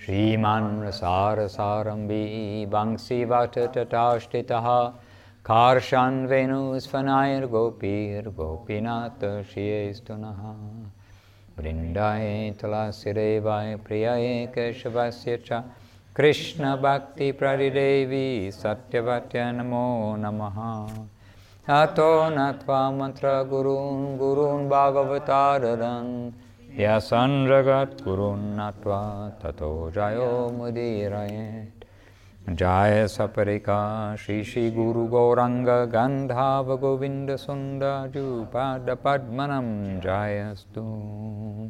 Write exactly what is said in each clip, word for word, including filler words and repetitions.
Shriman Rasara Sarambi Bangsi Vata Tatashtitaha Karshan Venus Fanayar Gopir Gopinata Shiestunaha Vrindaye Tulasirevaye Priyaye Keshavasya Cha Krishna Bhakti Pradidevi Satyavatya Namo Namaha Ato Natva Mantra Gurun Gurun Bhagavataradan Yasan Ragat Gurun Natva Tato Jayo Mudirayet Jaya Saparika Shri Shri Guru Gauranga Gandhava Govinda Sunda Jupada Padmanam Jayastu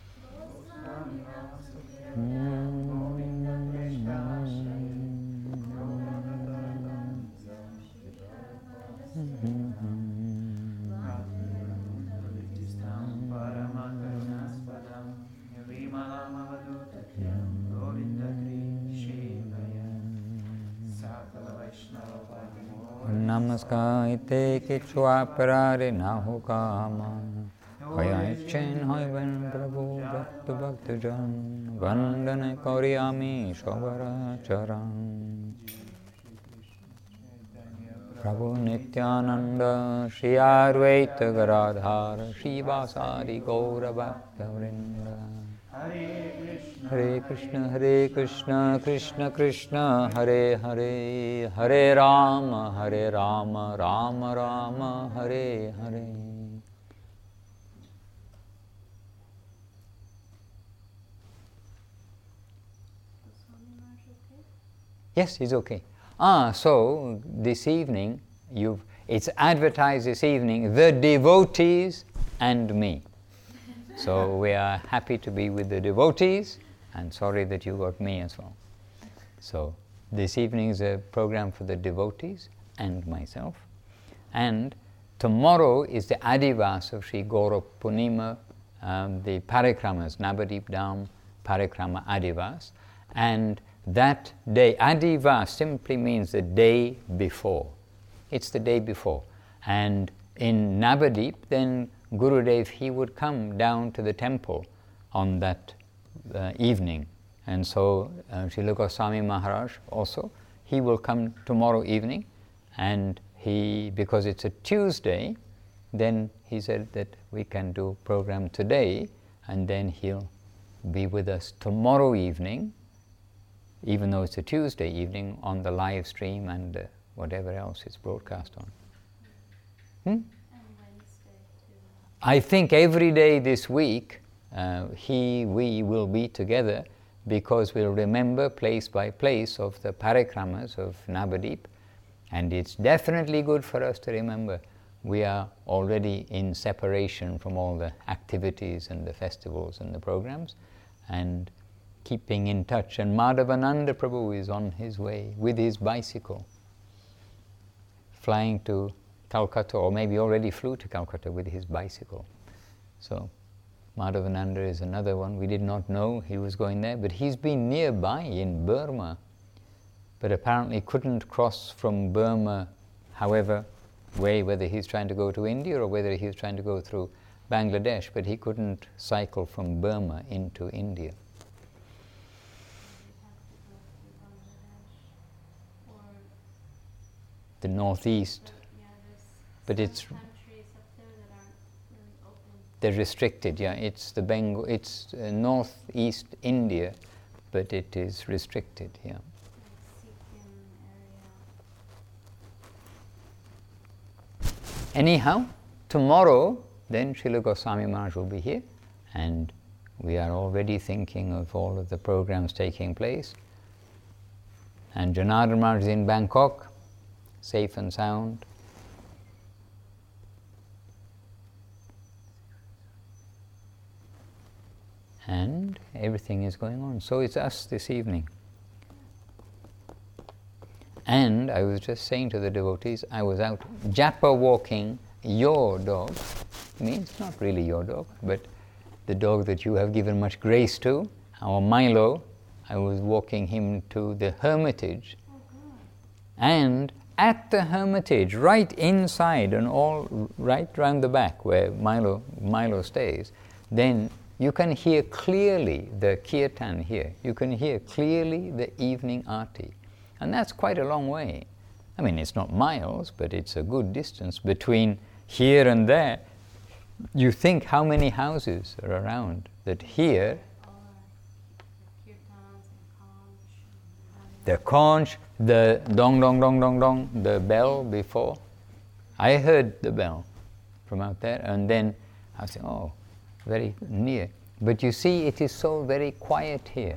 Namaskaite Kichwa Parare Nahukama Kayachen Hoivan Prabhu Bhakta Bhakta Jan Vandana Kauriyami Shobara Charan Prabhu Nityananda Shri Advaita Garadhara Shri Vasari Gaura Bhakta Vrinda Hare Krishna Hare Krishna Krishna Krishna Hare Hare Hare Rama Hare Rama Rama Rama Hare Hare. Yes, it's okay. Ah, so this evening you've it's advertised this evening, the devotees and me. So we are happy to be with the devotees and sorry that you got me as well. So this evening is a program for the devotees and myself. And tomorrow is the Adivas of Sri Gaura Purnima, um, the Parikramas, Navadip Dham Parikrama Adivas. And that day, Adivas simply means the day before. It's the day before. And in Navadip, then Gurudev, he would come down to the temple on that uh, evening. And so uh, Srila Goswami Maharaj also, he will come tomorrow evening. And he, because it's a Tuesday, then he said that we can do program today, and then he'll be with us tomorrow evening, even though it's a Tuesday evening, on the live stream and uh, whatever else is broadcast on. Hmm? I think every day this week, uh, he, we will be together because we'll remember place by place of the parikramas of Navadip, and it's definitely good for us to remember we are already in separation from all the activities and the festivals and the programs, and keeping in touch. And Madhavananda Prabhu is on his way with his bicycle, flying to Calcutta, or maybe already flew to Calcutta with his bicycle. So Madhavananda is another one. We did not know he was going there, but he's been nearby in Burma, but apparently couldn't cross from Burma, however way, whether he's trying to go to India or whether he's trying to go through Bangladesh, but he couldn't cycle from Burma into India. The northeast. But it's they're restricted, yeah. It's the Bengal, it's uh, northeast India, but it is restricted, yeah. Anyhow, tomorrow, then Srila Goswami Maharaj will be here, and we are already thinking of all of the programs taking place. And Janardhan Maharaj is in Bangkok, safe and sound. And everything is going on. So it's us this evening. And I was just saying to the devotees, I was out japa walking your dog. I mean, it's not really your dog, but the dog that you have given much grace to, our Milo. I was walking him to the hermitage. And at the hermitage, right inside and all right round the back where Milo, Milo stays, then you can hear clearly the kirtan here. You can hear clearly the evening arti. And that's quite a long way. I mean, it's not miles, but it's a good distance between here and there. You think how many houses are around that hear the conch, the dong dong dong dong dong, the bell before. I heard the bell from out there, and then I was saying, oh, very near. But you see, it is so very quiet here.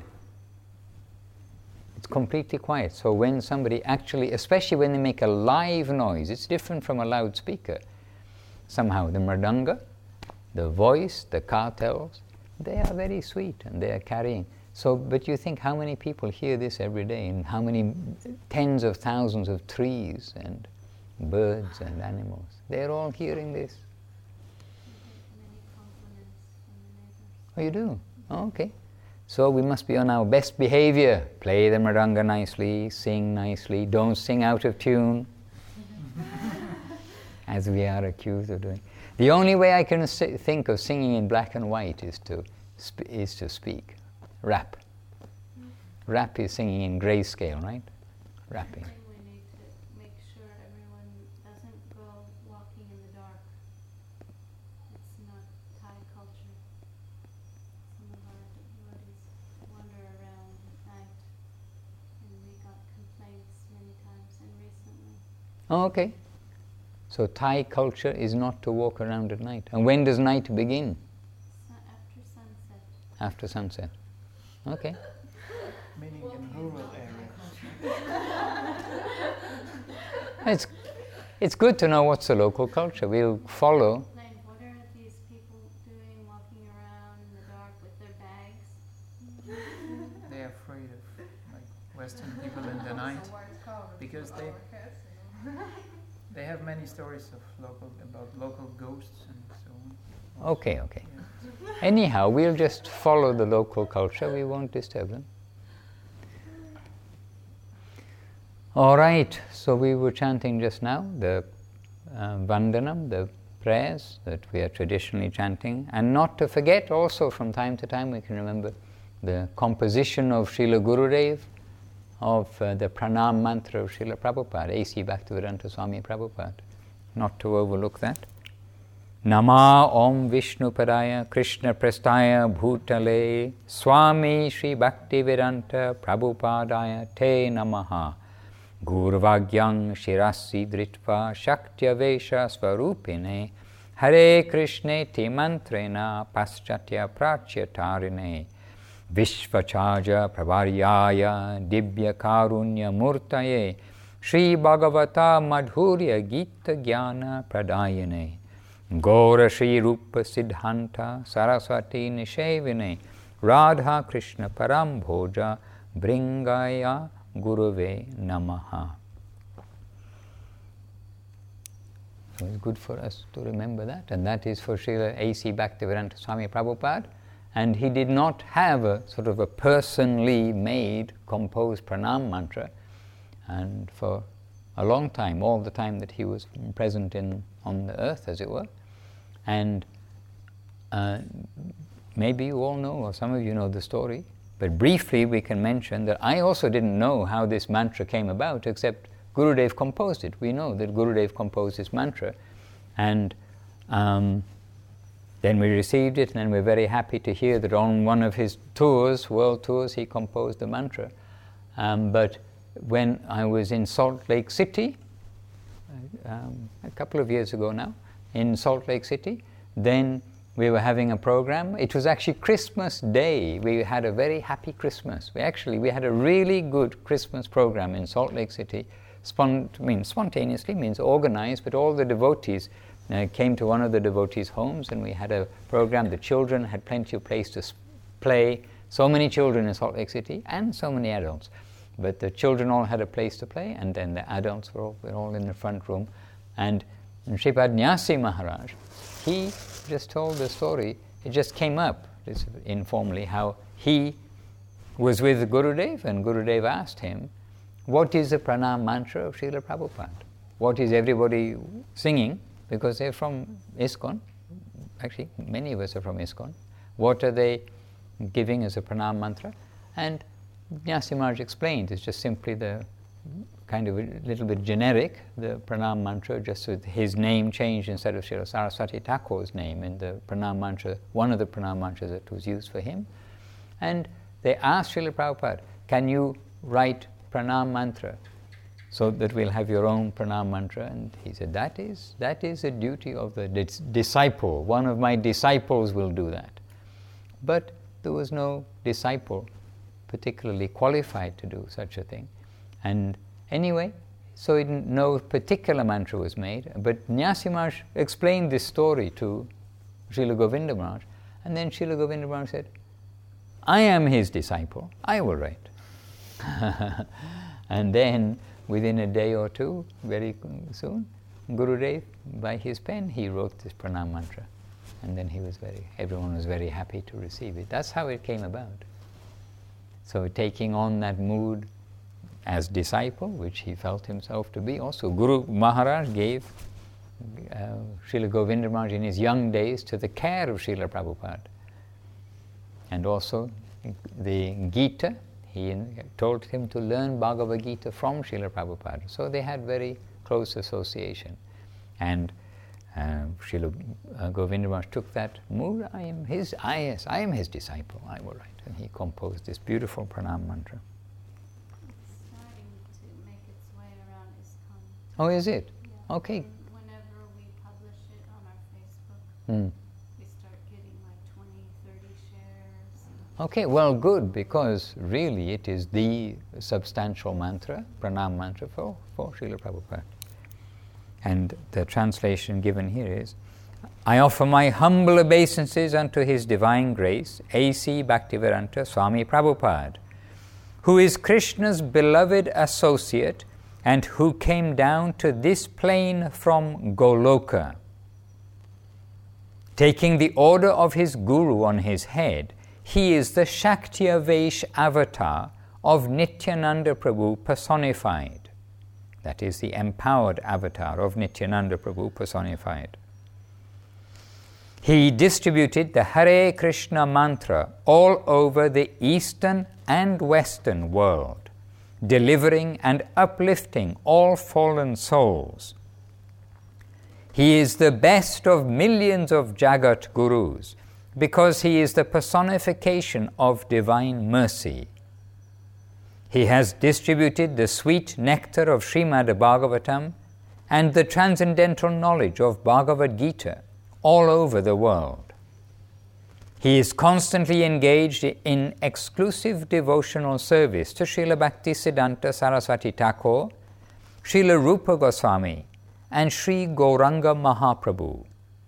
It's completely quiet. So when somebody actually, especially when they make a live noise, it's different from a loudspeaker. Somehow the mridanga, the voice, the kartals, they are very sweet and they are carrying. So, but you think how many people hear this every day, and how many tens of thousands of trees and birds and animals, they're all hearing this. Oh, you do? Oh, okay. So we must be on our best behavior. Play the mridanga nicely, sing nicely, don't sing out of tune, as we are accused of doing. The only way I can si- think of singing in black and white is to sp- is to speak. Rap. Rap is singing in grayscale, right? Rapping. We need to make sure everyone doesn't go walking in the dark. It's not Thai culture. Some of our devotees wander around at night, and we got complaints many times and recently. Oh, okay. So Thai culture is not to walk around at night. And when does night begin? So after sunset. After sunset. Okay. Meaning in rural areas. It's, it's good to know what's the local culture. We'll follow. Like, what are these people doing walking around in the dark with their bags? They're afraid of like Western people in the night because they they have many stories of local about local ghosts and so on. Okay, okay. Yeah. Anyhow, we'll just follow the local culture. We won't disturb them. All right, so we were chanting just now the uh, Vandanam, the prayers that we are traditionally chanting. And not to forget also, from time to time, we can remember the composition of Srila Gurudev, of uh, the Pranam mantra of Srila Prabhupada, A C Bhaktivedanta Swami Prabhupada. Not to overlook that. Nama Om Vishnu Padaya Krishna Prastaya Bhutale Swami Sri Bhaktivedanta Prabhupadaya Te Namaha Gurvagyang Shirasi Dritva Shaktya Vesha Svarupine Hare Krishna Te Mantrena Paschatya Prachyatarine Vishvachaja Pravaryaya Dibya Karunya Murtaye Sri Bhagavata Madhurya Gita Jnana Pradayane Gaura Shri Rupa Siddhanta Saraswati Nishevine Radha Krishna Parambhoja Bringaya Guruve Namaha. So it's good for us to remember that, and that is for Srila A C Bhaktivedanta Swami Prabhupada. And he did not have a sort of a personally made, composed pranam mantra, and for a long time, all the time that he was present in on the earth, as it were. And uh, maybe you all know, or some of you know the story, but briefly we can mention that I also didn't know how this mantra came about, except Gurudev composed it. We know that Gurudev composed this mantra, and um, then we received it, and then we're very happy to hear that on one of his tours, world tours, he composed the mantra. Um, but when I was in Salt Lake City, um, a couple of years ago now, in Salt Lake City, then we were having a program. It was actually Christmas Day. We had a very happy Christmas. We actually, we had a really good Christmas program in Salt Lake City. Spont- means spontaneously, means organized, but all the devotees uh, came to one of the devotees' homes, and we had a program. The children had plenty of place to sp- play. So many children in Salt Lake City, and so many adults. But the children all had a place to play, and then the adults were all, were all in the front room. And Sripad Nyasi Maharaj, he just told the story. It just came up this informally, how he was with Gurudev, and Gurudev asked him, what is the pranam mantra of Srila Prabhupada? What is everybody singing? Because they're from ISKCON. Actually, many of us are from ISKCON. what are they giving as a pranam mantra? And Nyasi Maharaj explained, it's just simply the kind of a little bit generic, the pranam mantra, just with his name changed instead of Srila Saraswati Thakur's name in the pranam mantra, one of the pranam mantras that was used for him. And they asked Srila Prabhupada, can you write pranam mantra so that we'll have your own pranam mantra? And he said, that is, that is a duty of the dis- disciple. One of my disciples will do that. But there was no disciple particularly qualified to do such a thing. And anyway, so it, no particular mantra was made, but Nyasi Maharaj explained this story to Srila Govinda Maharaj, and then Srila Govinda Maharaj said, I am his disciple, I will write. And then, within a day or two, very soon, Gurudev, by his pen, he wrote this pranam mantra. And then he was very, everyone was very happy to receive it. That's how it came about. So taking on that mood as disciple, which he felt himself to be. Also, Guru Maharaj gave uh, Srila Govinda Maharaj in his young days to the care of Srila Prabhupada. And also the Gita, he told him to learn Bhagavad Gita from Srila Prabhupada. So they had very close association. And uh, Srila uh, Govinda Maharaj took that mood, I am his, I, yes, I am his disciple, I will write. And he composed this beautiful pranam mantra. It's starting to make its way around ISKCON. Oh, is it? Yeah. Okay. And whenever we publish it on our Facebook, Mm. we start getting like twenty, thirty shares. Okay, well, good, because really it is the substantial mantra, pranam mantra for, for Srila Prabhupada. And the translation given here is, I offer my humble obeisances unto His Divine Grace, A C Bhaktivedanta Swami Prabhupada, who is Krishna's beloved associate and who came down to this plane from Goloka. Taking the order of his Guru on his head, he is the Shaktiyavesh avatar of Nityananda Prabhu personified. That is the empowered avatar of Nityananda Prabhu personified. He distributed the Hare Krishna mantra all over the Eastern and Western world, delivering and uplifting all fallen souls. He is the best of millions of Jagat Gurus because he is the personification of divine mercy. He has distributed the sweet nectar of Srimad Bhagavatam and the transcendental knowledge of Bhagavad Gita all over the world. He is constantly engaged in exclusive devotional service to Srila Bhaktisiddhanta Saraswati Thakur, Srila Rupa Goswami, and Sri Gauranga Mahaprabhu.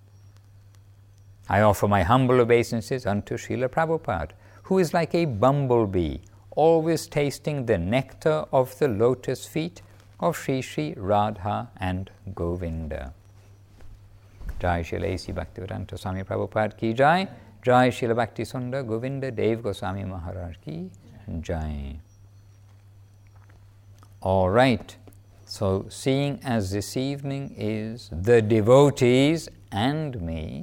I offer my humble obeisances unto Srila Prabhupada, who is like a bumblebee, always tasting the nectar of the lotus feet of Sri Sri Radha and Govinda. Jai Srila A C Bhaktivedanta Swami Prabhupada ki Jai. Jai Srila Bhakti Sundar Govinda Dev Goswami Maharaj ki Jai. All right. So, seeing as this evening is the devotees and me,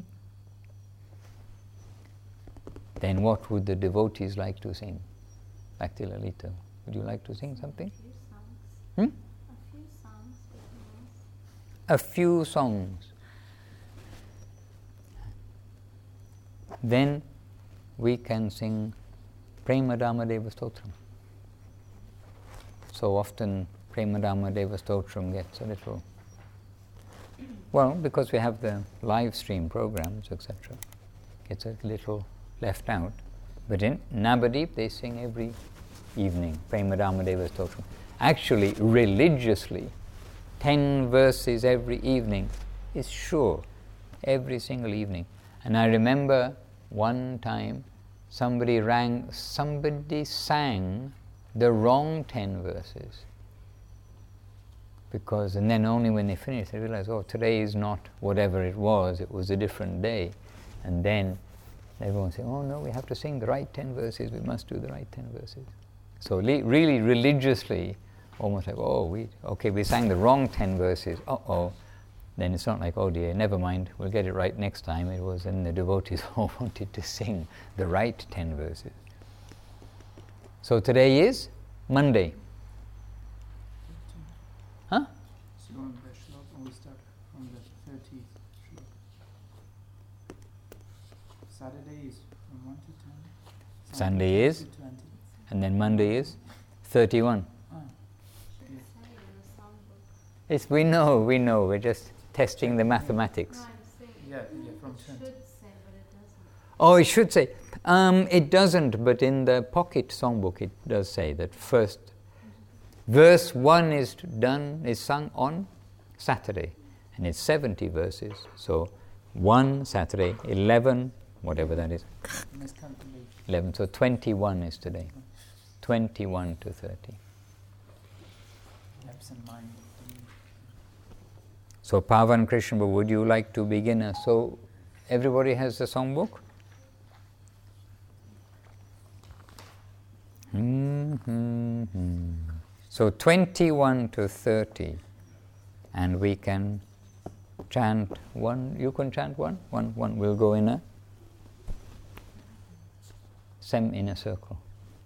then what would the devotees like to sing? Bhakti Lalita, would you like to sing something? A few songs. Hmm? A few songs would be nice. A few songs. Then we can sing Premadama Deva Stotram. So often Premadama Deva Stotram gets a little, well, because we have the live stream programs, et cetera, gets a little left out. But in Navadip they sing every evening, Premadama Deva Stotram. Actually, religiously, ten verses every evening is sure, every single evening. And I remember one time somebody rang, somebody sang the wrong ten verses. Because, and then only when they finished, they realized, oh, today is not whatever it was, it was a different day. And then everyone said, oh no, we have to sing the right ten verses, we must do the right ten verses. So le- really religiously, almost like, oh, we, okay, we sang the wrong ten verses, uh-oh. then it's not like, oh dear, never mind, we'll get it right next time. It was in the devotees all wanted to sing the right ten verses. So today is Monday. Huh? So on the shlok, we start from the thirtieth shlok. Saturday is from one to ten. Sunday is, to twenty. and then Monday is thirty-one. Ah, Should yeah. say in the songbook. It's, we know, we know, we're just testing the mathematics. No, I'm saying Yeah, yeah, from it twenty. should say, but it doesn't. Oh, it should say. Um, it doesn't, but in the pocket songbook it does say that first verse one is done, is sung on Saturday, and it's seventy verses. So one Saturday, eleven, whatever that is, Miscalculation. eleven. So twenty-one is today. twenty-one to thirty. Absent mind. So Pavan Krishna, would you like to begin? Uh, so everybody has the songbook? Mm-hmm. So twenty-one to thirty, and we can chant one. You can chant one. One. One. We'll go in a sem in a circle.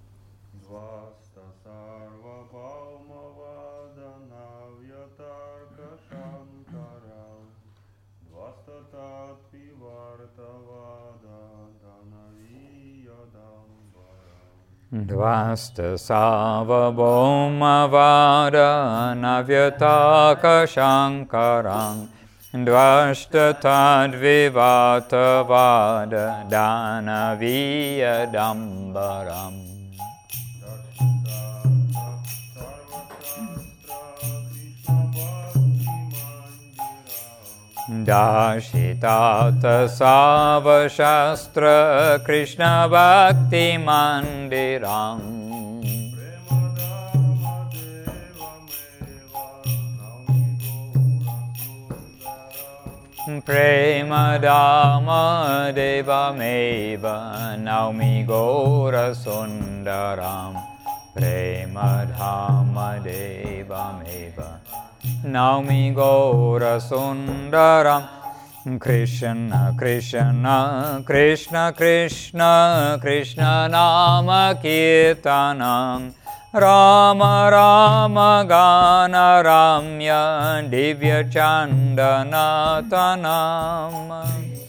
Dvasta Savabhoma Vada Navyataka Shankarang Dvashta Tadvivata Vada Danaviya Dambaram. Dashitata Savashastra Krishna Bhakti Mandirang. Prema Dhamma Deva Meva Naumi Gora Sundaram. Prema Dhamma Deva Meva Naumi Gora Sundaram. Krishna Krishna Krishna Krishna Krishna Nama Kirtanam. Rama Rama Gana Ramya Divya Chandana Tanam.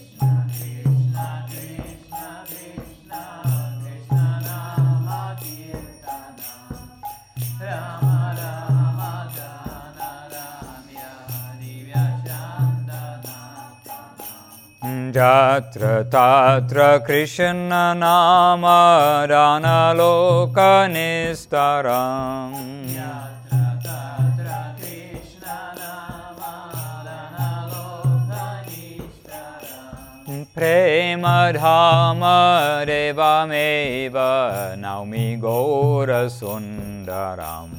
Jatra Tatra Krishna Nama Dana Loka Nistaram. Jatra Tatra Krishna Nama Dana Loka Nistaram. Prema Dhamma Deva Meva Naumi Gora Sundaram.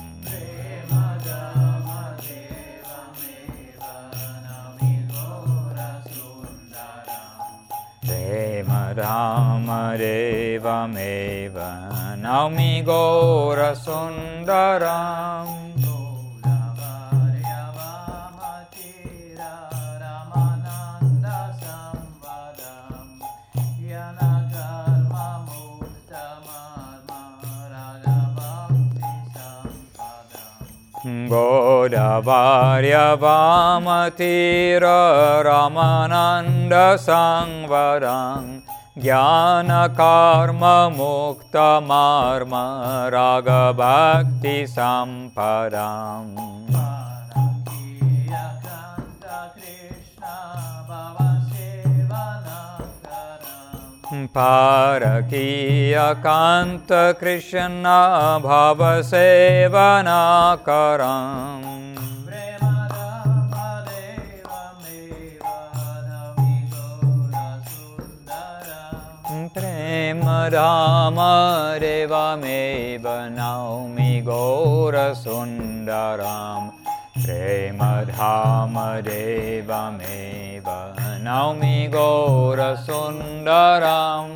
Prema Dhamma Deva Meva Naumi Gora Sundaram. Godavarya Vamatira Ramananda Sangvarang. Jnana Karma Mukta Marma Raga Bhakti Sampadam. Parakiya Kanta Krishna Bhava Sevana Karam. Prema Dhamma Deva Meva Naumi Gora Sundaram. Prema Dhamma Deva Meva Naumi Gora Sundaram.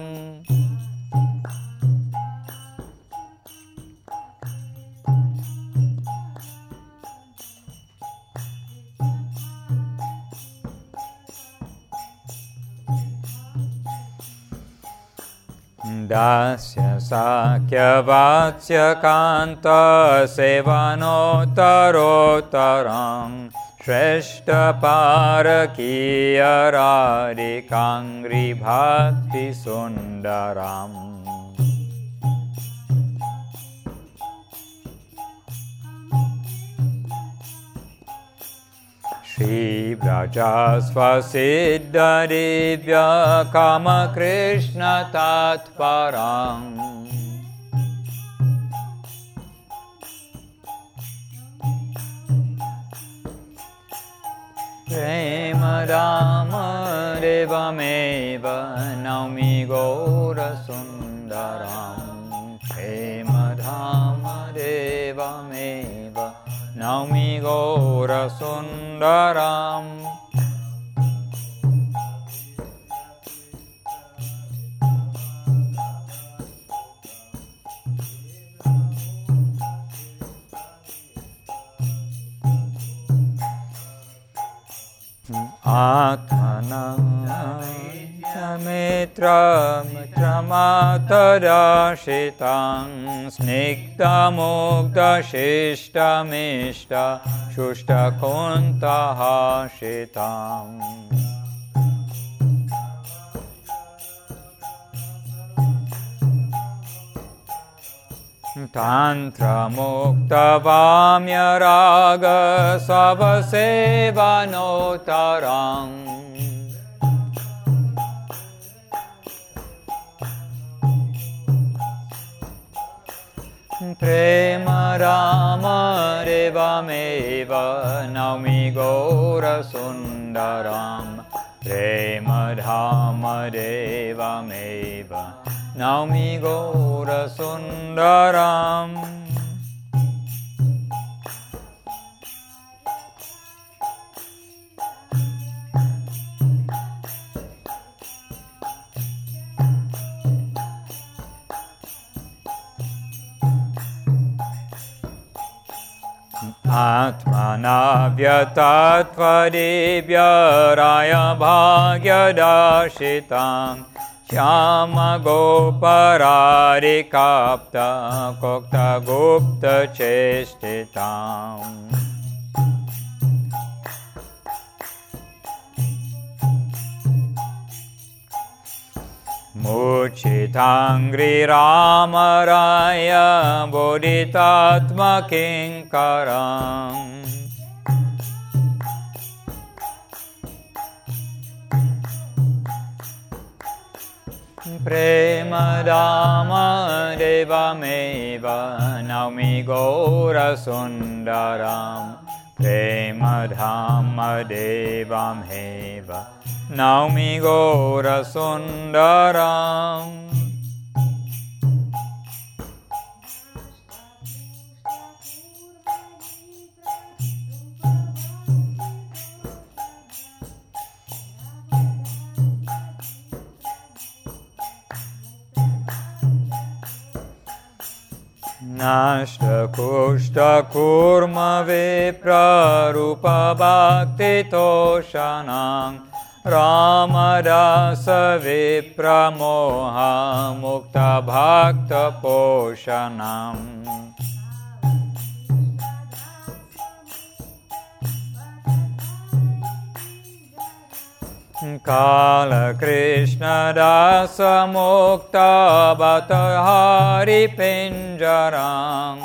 Dasya sakya vatsya kanta sevanotarotarang Shreshta parakiya radhikangri bhakti sundaram Shri Vrajasvasiddha Divya Kama Krishna Tatparang Prema Dhamma Devameva Naumi Gaura Sundaram Prema Dhamma Devameva Naumi Gaura Sundaram Atmana Mitra Mitramatadashitang Snikta Mukta Shishta Mishta Shushta Kunta Hashitam Tantra Mukta Vamya Raga Savaseva Notarang Prema Rama Devameva Naumi Gaura Sundaram Prema Dhamma Devameva Naumi Gaura Sundaram Atmana Vyatatvadibhya Raya Bhagya Dashitam Shyama Goparari Kapta Kokta Gupta Chestitam Muchitangri Ramaraya Bodhitatma Kinkaram Prema Dhamma Devameva Naumi Gaura Sundaram Prema Dhamma Devameva Naumi Gaura Sundaram Nashta Kushta Kurma Vipra Rupa Bhakti Toshanang Ramadasa Vipra Moha Mukta Bhakta Poshanam Kala Krishna Dasa Mukta Bhata Hari Pinjarang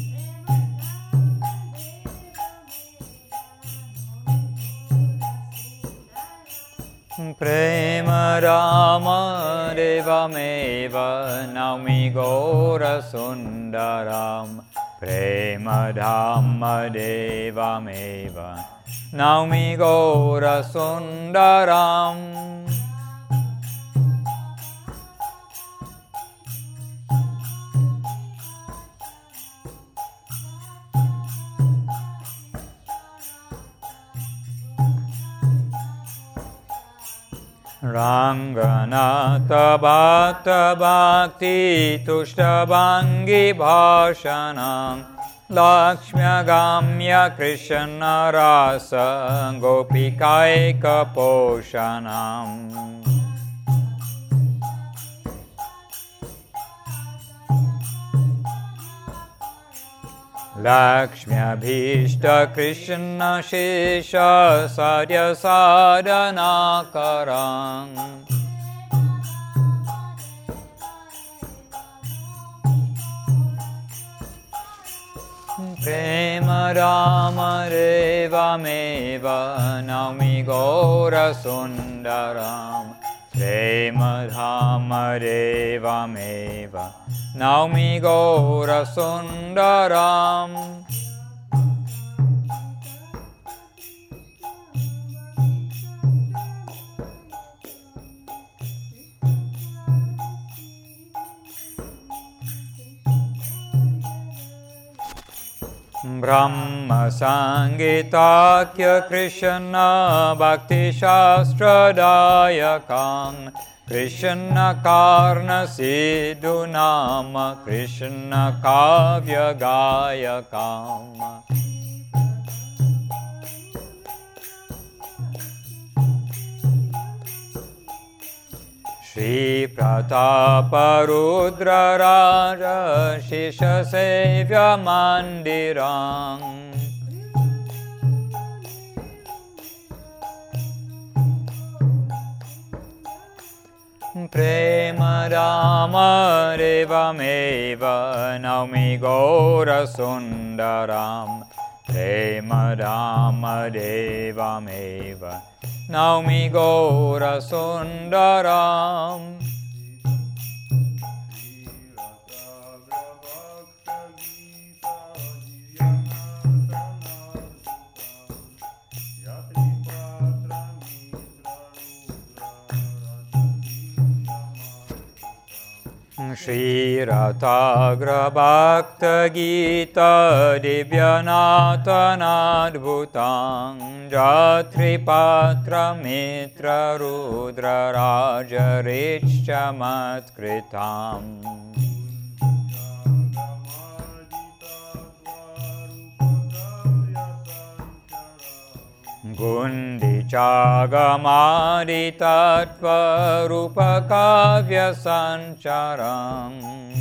Prema Rama Devameva Naumi Gaura Sundaram Prema Dhamma Devameva Naumi Gaura Sundaram Ranganatha Bhakta Bhakti Tushtabangi Bhashanam Lakshmya Gamya Krishna Rasa Gopikaika Poshanam Lakshmyabhishta Krishna Shesha Sadhya Sadhana Karang Prema Rama Reva Meva Naumi Gaura Sundaram Prema Rama Reva Meva Naumi Gaura Sundaram Brahma Sangitakya Krishna Bhakti Shastra Dayakam Krishna Karna Siddhu Nama Krishna Kavya Gayakam Shri Pratapa Rudra Raja Shisha Sevya Mandirang Prema Rama Reva Meva Naumi Gaura Sundaram Prema Rama Deva Meva Naumi Gaura Sundaram Shri Rathagra Bhakta Gita Divyanata Nadbhutang Jatri Patra Mitra Rudra Raja Richcha Matkritam Gundichagamadi Tattva Rupa Kavya Sancharam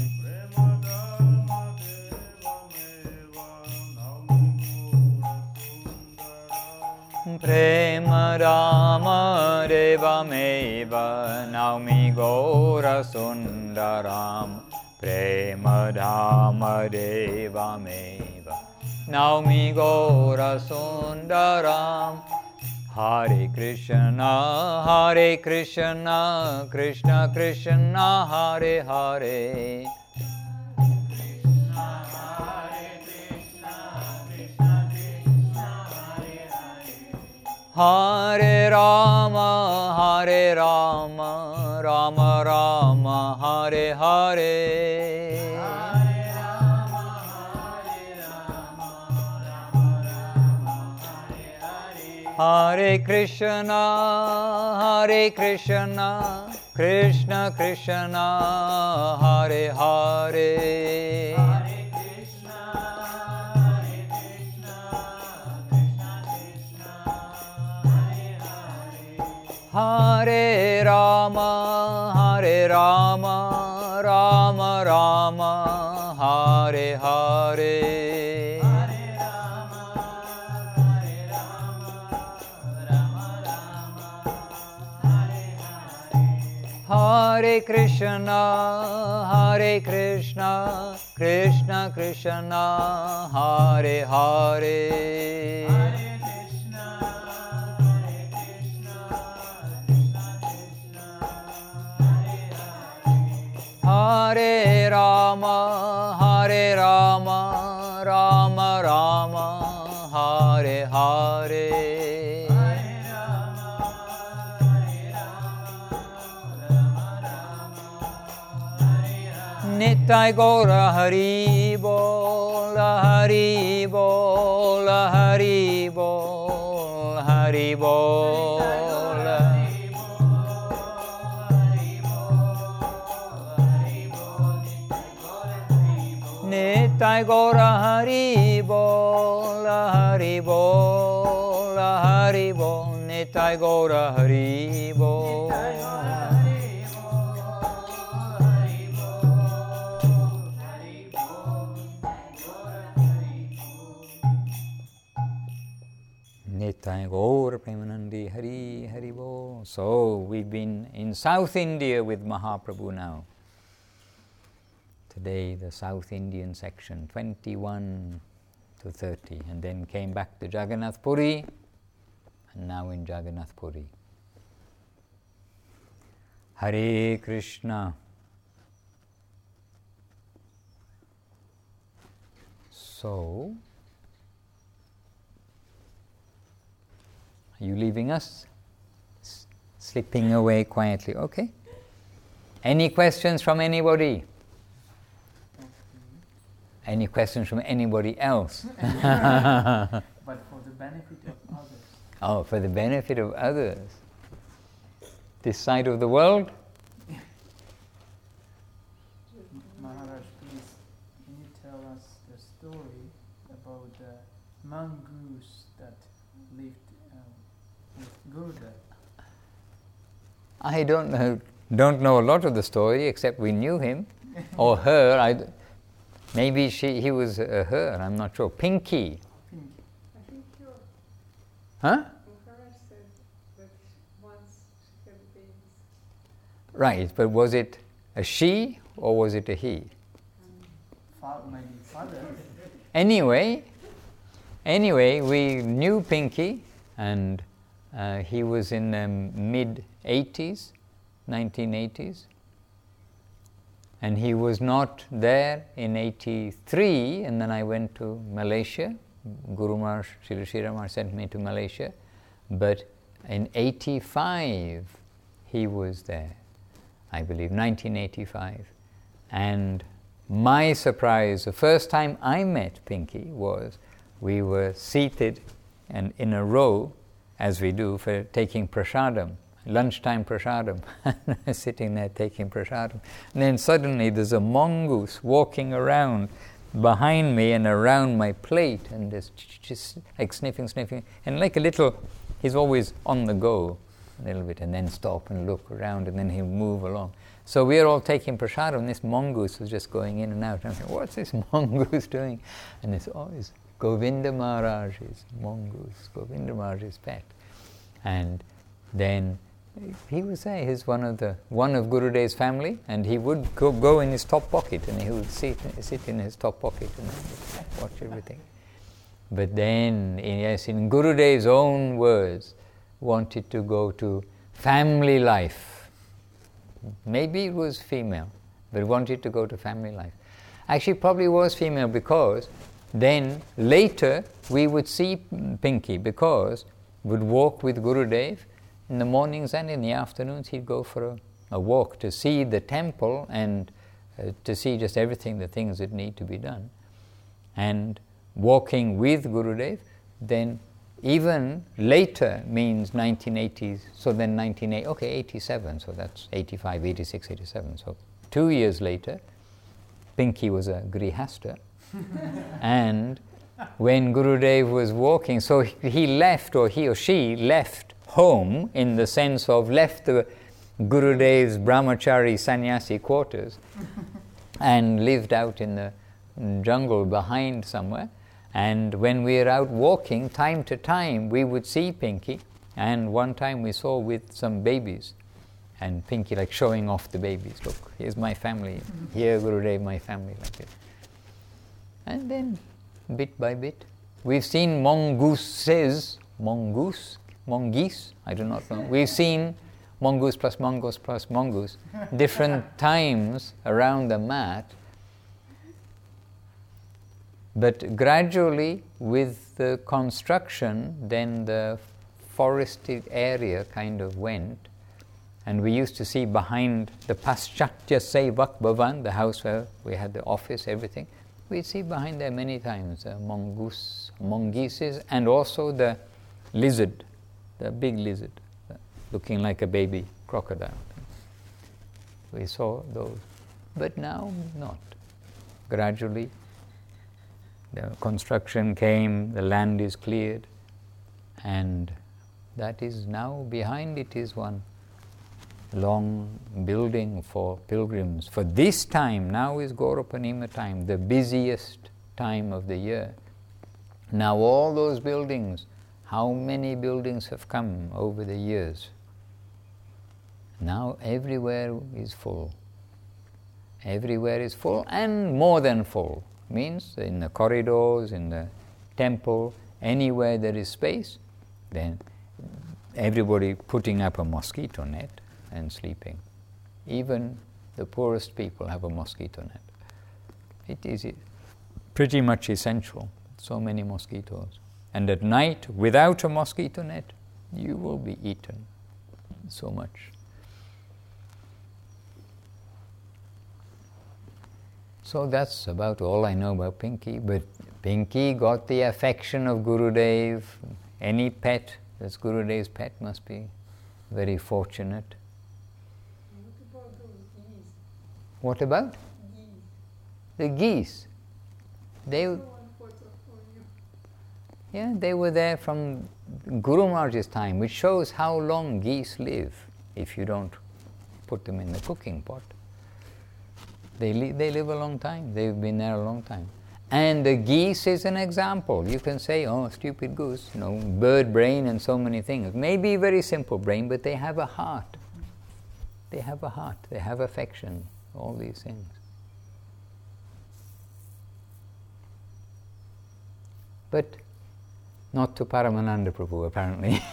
Prema Rama Deva Meva Naumi Gaura Sundaram Prema Rama Deva Meva Naumi Gaura Sundaram Hare Krishna Hare Krishna Krishna Krishna Hare Hare Hare Rama Hare Rama Rama Rama Hare Hare Hare Krishna Hare Krishna Krishna Krishna Hare Hare Hare Rama Hare Rama Rama Rama Hare Hare Hare Krishna Hare Krishna Krishna Krishna Hare Hare Hare Rama Hare Rama Rama Rama Hare Hare Nittai Gaura Hari Bol Hari Bol Hari Bol Hari Bol Nittai Gaura Hari Bol Hari Bol Hari Bol Nittai Gaura Hari Bol Nitai Gaura Premanandi Hari Hari Bol. So we've been in South India with Mahaprabhu now. Today the South Indian section, twenty-one to thirty, and then came back to Jagannath Puri, and now in Jagannath Puri. Hare Krishna. So, are you leaving us? S- slipping away quietly, okay? Any questions from anybody? Any questions from anybody else? But for the benefit of others. Oh, for the benefit of others. This side of the world? Maharaj, please, can you tell us the story about the mongoose that lived um, with Gurudev? I don't know, don't know a lot of the story, except we knew him, or her. I, maybe she, he was a her, I'm not sure. Pinky. Pinky. I think you're Huh? Maharaj said that once she had babies. Right, but was it a she or was it a he? Fa- maybe father. Anyway, anyway, we knew Pinky, and uh, he was in the mid eighties, nineteen eighties, and he was not there in eighty-three, and then I went to Malaysia. Guru Maharaj, Srila Sri Ramar sent me to Malaysia, but in eighty-five he was there, I believe, nineteen eighty-five. And my surprise, the first time I met Pinky was we were seated and in a row, as we do, for taking prasadam, lunchtime prasadam, sitting there taking prasadam. And then suddenly there's a mongoose walking around behind me and around my plate, and just, just like sniffing, sniffing, and like a little, he's always on the go a little bit, and then stop and look around, and then he'll move along. So we are all taking prasadam, and this mongoose was just going in and out. And I'm saying, what's this mongoose doing? And it's, oh, it's Govinda Maharaj's mongoose, Govinda Maharaj's pet. And then he was there, he's one of the one of Gurudev's family, and he would go, go in his top pocket, and he would sit, sit in his top pocket and watch everything. But then, in, yes, in Gurudev's own words, wanted to go to family life. Maybe it was female, but wanted to go to family life. Actually, probably was female, because then later we would see Pinky, because would walk with Gurudev in the mornings and in the afternoons. He'd go for a, a walk to see the temple and uh, to see just everything, the things that need to be done. And walking with Gurudev, then even later means nineteen eighties, so then nineteen eighty, okay, eighty-seven, so that's eighty-five, eighty-six, eighty-seven. So two years later, Pinky was a grihasta. And when Gurudev was walking, so he left, or he or she left home, in the sense of left the Gurudev's brahmachari sannyasi quarters and lived out in the jungle behind somewhere. And when we were out walking, time to time, we would see Pinky, and one time we saw with some babies, and Pinky like showing off the babies. Look, here's my family. Here, Gurudev, my family, like it. And then, bit by bit, we've seen mongooses, mongoose, mongoose, I do not know. We've seen mongoose plus mongoose plus mongoose, different times around the mat. But gradually, with the construction, then the forested area kind of went, and we used to see behind the Paschatya Sevak Bhavan, the house where we had the office, everything, we'd see behind there many times uh, mongoose, mongooses, and also the lizard, the big lizard, uh, looking like a baby crocodile. We saw those, but now not. Gradually, the construction came, the land is cleared, and that is now, behind it is one long building for pilgrims. For this time, now is Gaurapanima time, the busiest time of the year. Now all those buildings, How many buildings have come over the years? Now everywhere is full. Everywhere is full and more than full. Means in the corridors, in the temple, anywhere there is space, then everybody putting up a mosquito net and sleeping. Even the poorest people have a mosquito net. It is pretty much essential. So many mosquitoes. And at night, without a mosquito net, you will be eaten so much. So that's about all I know about Pinky. But Pinky got the affection of Gurudev. Any pet that's Gurudev's pet must be very fortunate. What about those geese? What about? Geese. The geese. They, So one photo for you. yeah, they were there from Guru Maharaj's time, which shows how long geese live if you don't put them in the cooking pot. They, li- they live a long time. They've been there a long time. And the geese is an example. You can say, oh, stupid goose, you know, bird brain and so many things. Maybe very simple brain, but they have a heart. They have a heart. They have affection. All these things. But not to Paramananda Prabhu, apparently.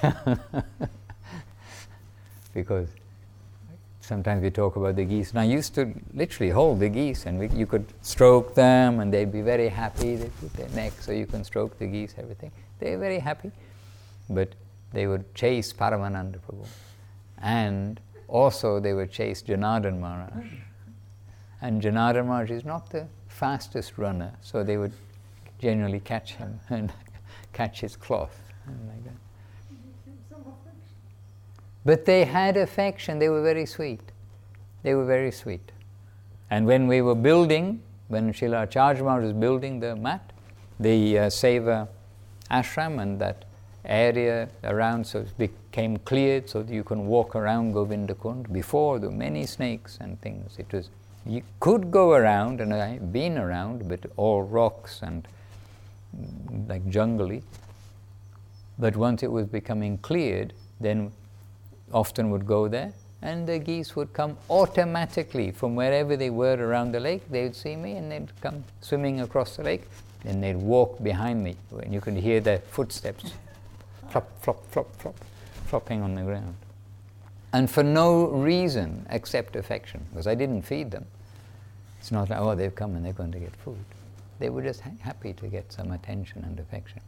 Because sometimes we talk about the geese. And I used to literally hold the geese, and we, you could stroke them, and they'd be very happy. They put their neck so you can stroke the geese, everything. They're very happy. But they would chase Paramananda Prabhu. And also they would chase Janardhan Maharaj. And Janardhan Maharaj is not the fastest runner, so they would generally catch him and catch his cloth. And like that. Some affection. But they had affection, they were very sweet. They were very sweet. And when we were building, when Srila Acharya Maharaj was building the mat, the uh, Seva ashram and that area around so it became cleared so that you can walk around Govinda Kund. Before there were many snakes and things. It was, you could go around, and I've been around, but all rocks and like jungly. But once it was becoming cleared, then often would go there, and the geese would come automatically from wherever they were around the lake. They would see me, and they'd come swimming across the lake, and they'd walk behind me, and you could hear their footsteps, flop, flop, flop, flop, flopping on the ground. And for no reason except affection, because I didn't feed them. It's not like, oh, they've come and they're going to get food. They were just ha- happy to get some attention and affection.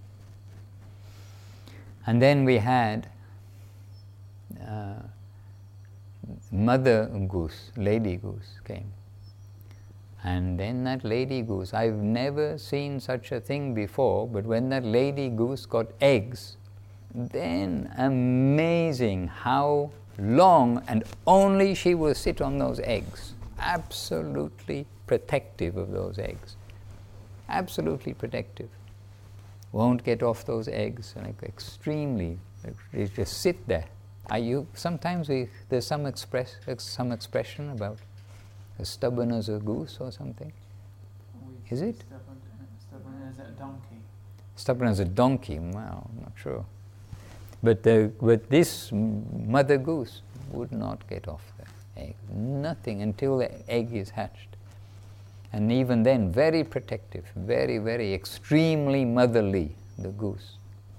And then we had uh, Mother Goose, Lady Goose came. And then that Lady Goose, I've never seen such a thing before, but when that Lady Goose got eggs, then amazing how long, and only she will sit on those eggs, absolutely protective of those eggs. Absolutely protective. Won't get off those eggs, like extremely. They just sit there. Are you? Sometimes we there's some express some expression about as stubborn as a goose or something. We Is it stubborn, stubborn as a donkey? Stubborn as a donkey? Well, I'm not sure. But the but this mother goose would not get off the egg. Nothing until the egg is hatched. And even then, very protective, very, very extremely motherly, the goose.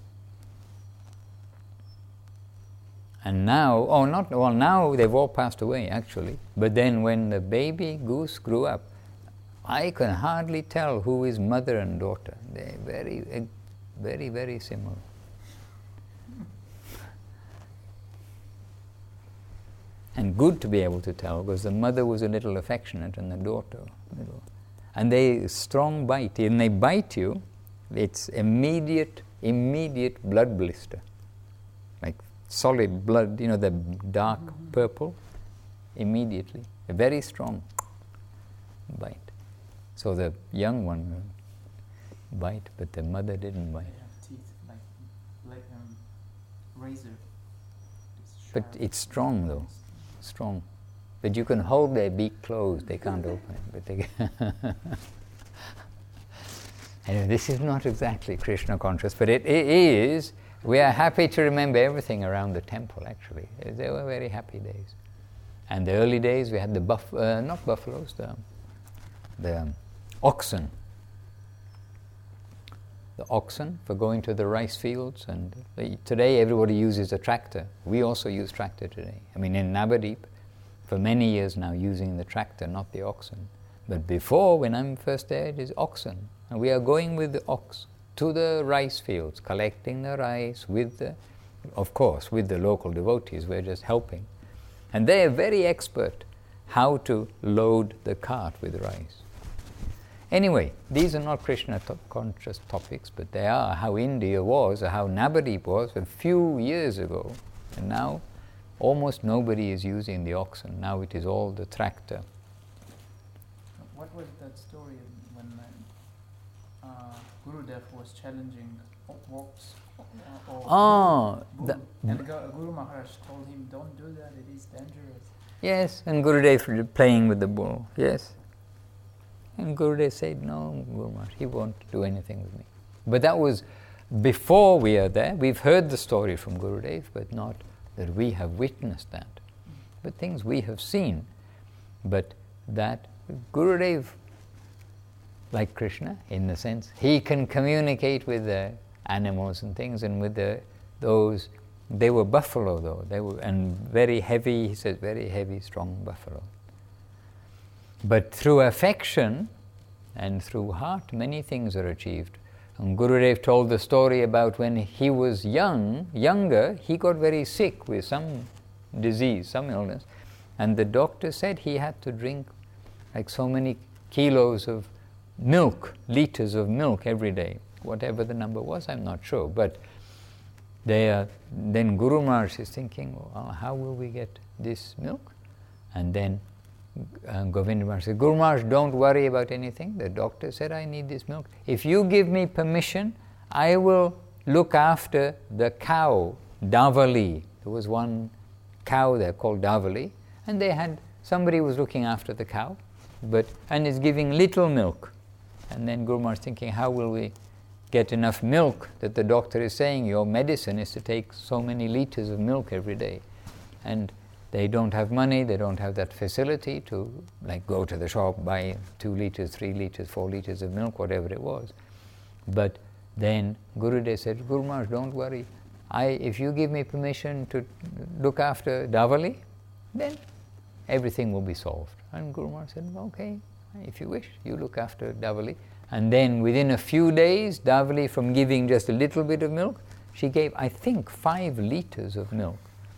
And now, oh, not, well, now they've all passed away, actually. But then when the baby goose grew up, I can hardly tell who is mother and daughter. They're very, very, very similar. And good to be able to tell, because the mother was a little affectionate and the daughter a little. And they strong bite. When they bite you, it's immediate, immediate blood blister. Like solid blood, you know, the dark mm-hmm. purple, immediately. A very strong bite. So the young one will bite, but the mother didn't bite. They have teeth like, like um, razor. It's But it's strong though. Strong. But you can hold their beak closed, they can't open it. But they anyway, this is not exactly Krishna conscious, but it, it is We are happy to remember everything around the temple, actually. They were very happy days. And the early days, we had the buff, uh, not buffaloes, the, the oxen. The oxen for going to the rice fields. And they, today, everybody uses a tractor. We also use tractor today. I mean, in Navadip, for many years now, using the tractor, not the oxen. But before, when I'm first there, it is oxen. And we are going with the ox to the rice fields, collecting the rice with the, of course, with the local devotees. We're just helping. And they are very expert how to load the cart with rice. Anyway, these are not Krishna to- conscious topics, but they are how India was, or how Navadip was a few years ago. And now, almost nobody is using the oxen. Now it is all the tractor. What was that story when uh, Gurudev was challenging walks uh, or Oh, bull, the, and the Guru Maharaj told him, "Don't do that; it is dangerous." yes, and Gurudev playing with the bull. Yes, and Gurudev said, "No, Guru Maharaj, he won't do anything with me." But that was before we are there. We've heard the story from Gurudev, but not that we have witnessed that. But things we have seen. But that Gurudev, like Krishna, in the sense, he can communicate with the animals and things, and with the those, they were buffalo though, they were, and very heavy, he says, very heavy, strong buffalo. But through affection and through heart, many things are achieved. And Gurudev told the story about when he was young, younger, he got very sick with some disease, some illness, and the doctor said he had to drink like so many kilos of milk, liters of milk every day. Whatever the number was, I'm not sure. But they are, then Guru Maharaj is thinking, well, how will we get this milk? And then uh, Govinda Maharaj said, Guru Maharaj, don't worry about anything. The doctor said, I need this milk. If you give me permission, I will look after the cow, Davali. There was one cow there called Davali, and they had, somebody was looking after the cow, but and is giving little milk. And then Guru Maharaj thinking, how will we get enough milk that the doctor is saying your medicine is to take so many liters of milk every day? And they don't have money, they don't have that facility to like go to the shop, buy two liters, three liters, four liters of milk, whatever it was. But then Gurudev said, Guru Maharaj, don't worry. I, if you give me permission to look after Davali, then everything will be solved. And Guru Maharaj said, okay, if you wish, you look after Davali. And then within a few days, Davali, from giving just a little bit of milk, she gave, I think, five liters of milk.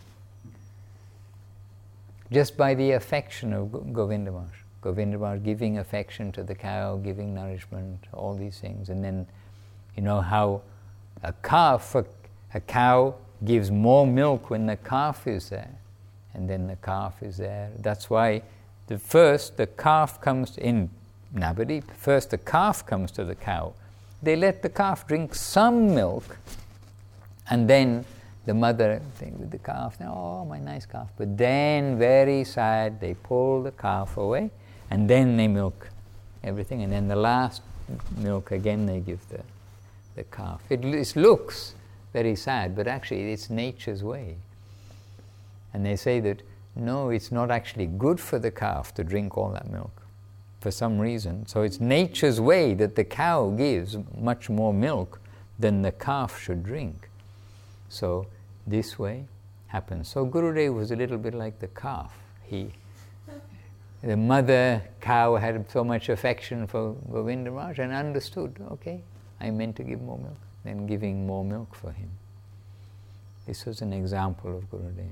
Just by the affection of Govinda Maharaj. Govinda Maharaj giving affection to the cow, giving nourishment, all these things. And then, you know how a calf, a, a cow gives more milk when the calf is there. And then the calf is there. That's why the first, the calf comes in Navadip, first the calf comes to the cow. They let the calf drink some milk, and then the mother thing with the calf, oh, my nice calf. But then, very sad, they pull the calf away, and then they milk everything, and then the last milk, again they give the, the calf. It, it looks very sad, but actually it's nature's way. And they say that, no, it's not actually good for the calf to drink all that milk for some reason. So it's nature's way that the cow gives much more milk than the calf should drink. So this way happens. So Gurudev was a little bit like the calf. He, the mother cow had so much affection for Govinda Maharaj and understood, okay, I meant to give more milk, then giving more milk for him. This was an example of Gurudev.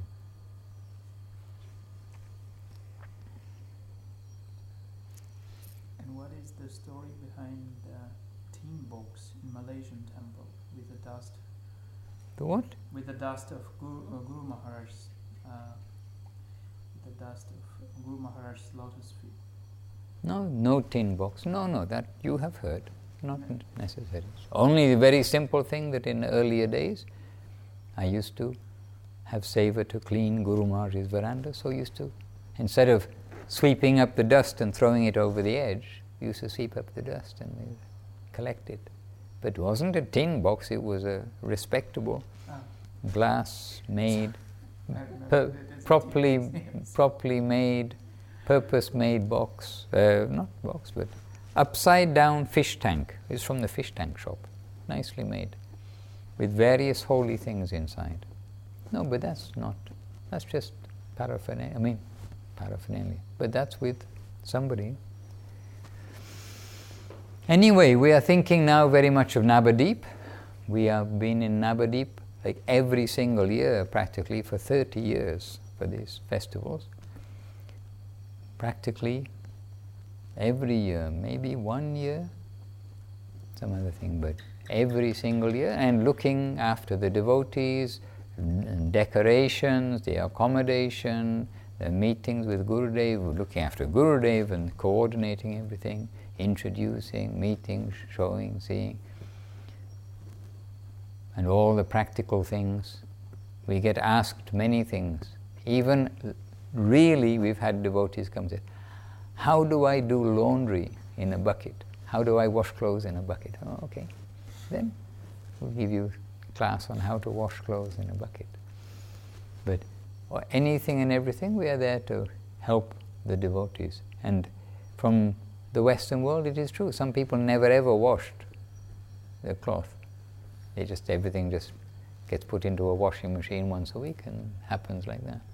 The story behind the teen box in Malaysian temple with the dust. The what? With the dust of Guru, uh, Guru Maharaj's, uh, the dust of Guru Maharaj's lotus feet. No, no tin box. No, no, that you have heard. Not no. necessary. Only the very simple thing that in earlier days, I used to have seva to clean Guru Maharaj's veranda. So I used to, instead of sweeping up the dust and throwing it over the edge, we used to sweep up the dust and we collect it. but it wasn't a tin box, it was a respectable Ah. glass made, Maybe- maybe per- that is properly, yes. properly made, purpose-made box, uh, not box, but upside-down fish tank. It's from the fish tank shop, nicely made, with various holy things inside. No, but that's not, that's just paraphernalia, I mean, paraphernalia, but that's with somebody. Anyway, we are thinking now very much of Navadip. We have been in Navadip like every single year, practically for thirty years for these festivals. Practically every year, maybe one year, some other thing, but every single year, and looking after the devotees, n- decorations, the accommodation, the meetings with Gurudev, looking after Gurudev and coordinating everything, introducing, meeting, showing, seeing, and all the practical things. We get asked many things. Even really, we've had devotees come and say, how do I do laundry in a bucket? How do I wash clothes in a bucket? Oh, okay. Then we'll give you a class on how to wash clothes in a bucket. But or anything and everything, we are there to help the devotees. And from the Western world, it is true. Some people never ever washed their cloth. They just, everything just gets put into a washing machine once a week and happens like that.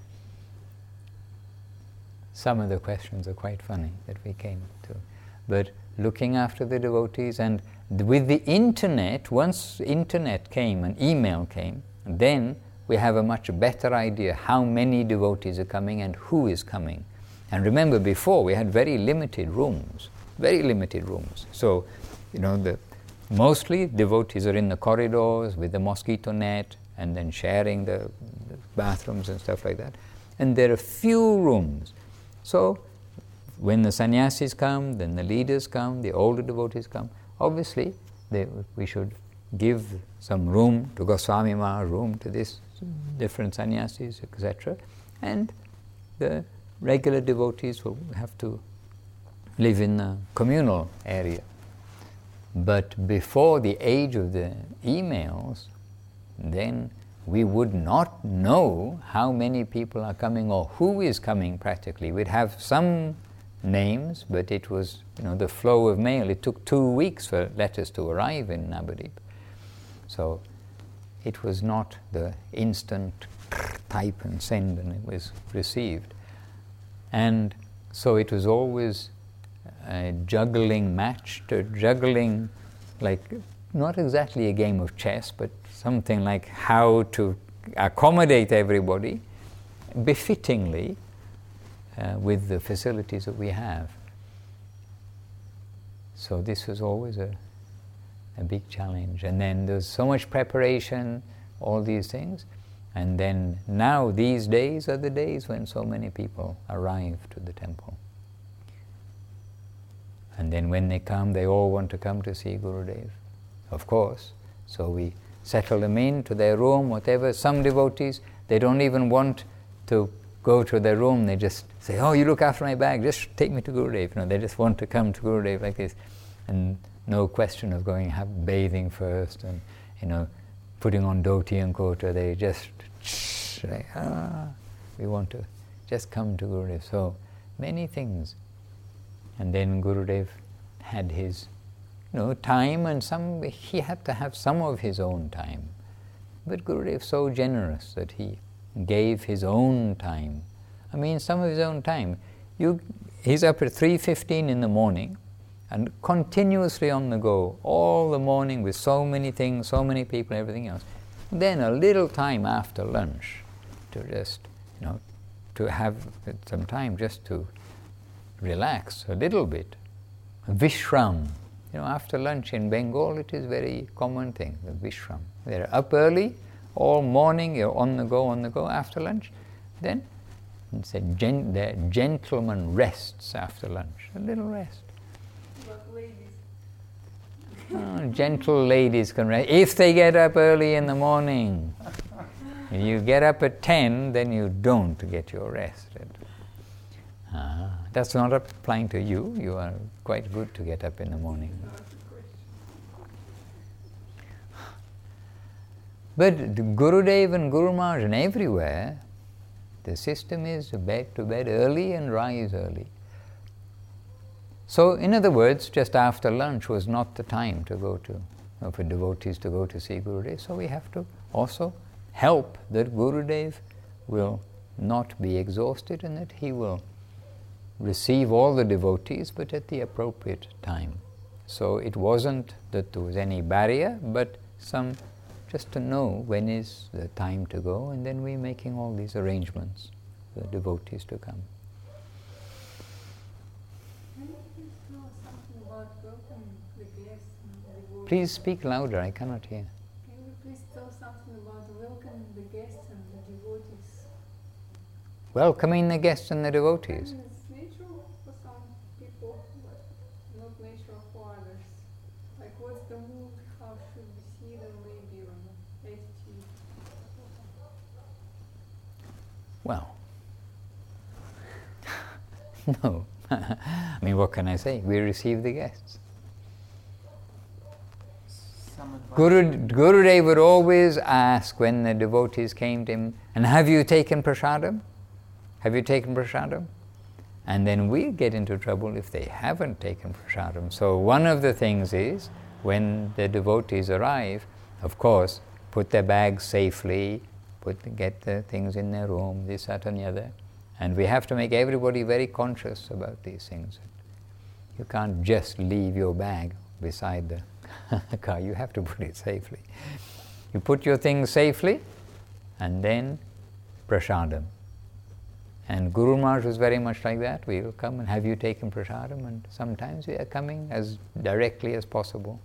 Some of the questions are quite funny that we came to. But looking after the devotees, and with the internet, once internet came and email came, then we have a much better idea how many devotees are coming and who is coming. And remember, before we had very limited rooms, very limited rooms. So, you know, the mostly devotees are in the corridors with the mosquito net and then sharing the, the bathrooms and stuff like that. And there are few rooms. So, when the sannyasis come, then the leaders come, the older devotees come. Obviously, they, we should give some room to Goswami Maharaj, room to this, different sannyasis, et cetera. And the regular devotees will have to live in a communal area. But before the age of the emails, then we would not know how many people are coming or who is coming practically. We'd have some names, but it was, you know, the flow of mail. It took two weeks for letters to arrive in Navadip. So it was not the instant type and send and it was received. And so it was always a juggling match, to juggling, like, not exactly a game of chess, but something like how to accommodate everybody befittingly uh, with the facilities that we have. So this was always a, a big challenge. And then there's so much preparation, all these things. And then now these days are the days when so many people arrive to the temple. And then when they come, they all want to come to see Gurudev, of course. So we settle them in to their room, whatever. Some devotees, they don't even want to go to their room. They just say, oh, you look after my bag, just take me to Gurudev. You know, they just want to come to Gurudev like this. And no question of going have bathing first and, you know, putting on dhoti and kota. They just say, ah, we want to just come to Gurudev. So many things. And then Gurudev had his, you know, time, and some he had to have some of his own time. But Gurudev so generous that he gave his own time. I mean, some of his own time. You, he's up at three fifteen in the morning and continuously on the go all the morning with so many things, so many people, everything else. Then a little time after lunch to just, you know, to have some time just to relax a little bit. Vishram. You know, after lunch in Bengal, it is a very common thing, the Vishram. They're up early, all morning, you're on the go, on the go. After lunch, then it's a gen- the gentleman rests after lunch, a little rest. But ladies. Oh, gentle ladies can rest, if they get up early in the morning. If you get up at ten, then you don't get your rest. Ah, that's not applying to you. You are quite good to get up in the morning. But the Gurudev and Guru Maharaj and everywhere, the system is bed to bed early and rise early. So, in other words, just after lunch was not the time to go to, uh, for devotees to go to see Gurudev. So we have to also help that Gurudev will not be exhausted and that he will receive all the devotees, but at the appropriate time. So it wasn't that there was any barrier, but some, just to know when is the time to go, and then we're making all these arrangements for the devotees to come. Can you please tell us something about welcoming the guests and the devotees? Please speak louder, I cannot hear. Can you please tell something about welcoming the guests and the devotees? Welcoming the guests and the I devotees. mean, it's natural for some people, but not natural for others. Like, what's the mood? How should we see them? Maybe on the attitude. Well, no. I mean, what can I say? We receive the guests. Some advice. Guru, Gurudev would always ask when the devotees came to him, and have you taken prasadam? Have you taken prasadam? And then we get into trouble if they haven't taken prasadam. So one of the things is, when the devotees arrive, of course, put their bags safely, put the, get the things in their room, this, that and the other. And we have to make everybody very conscious about these things. You can't just leave your bag beside the car, you have to put it safely. You put your things safely, and then prasadam. And Guru Maharaj was very much like that. We will come and have you taken prasadam, and sometimes we are coming as directly as possible.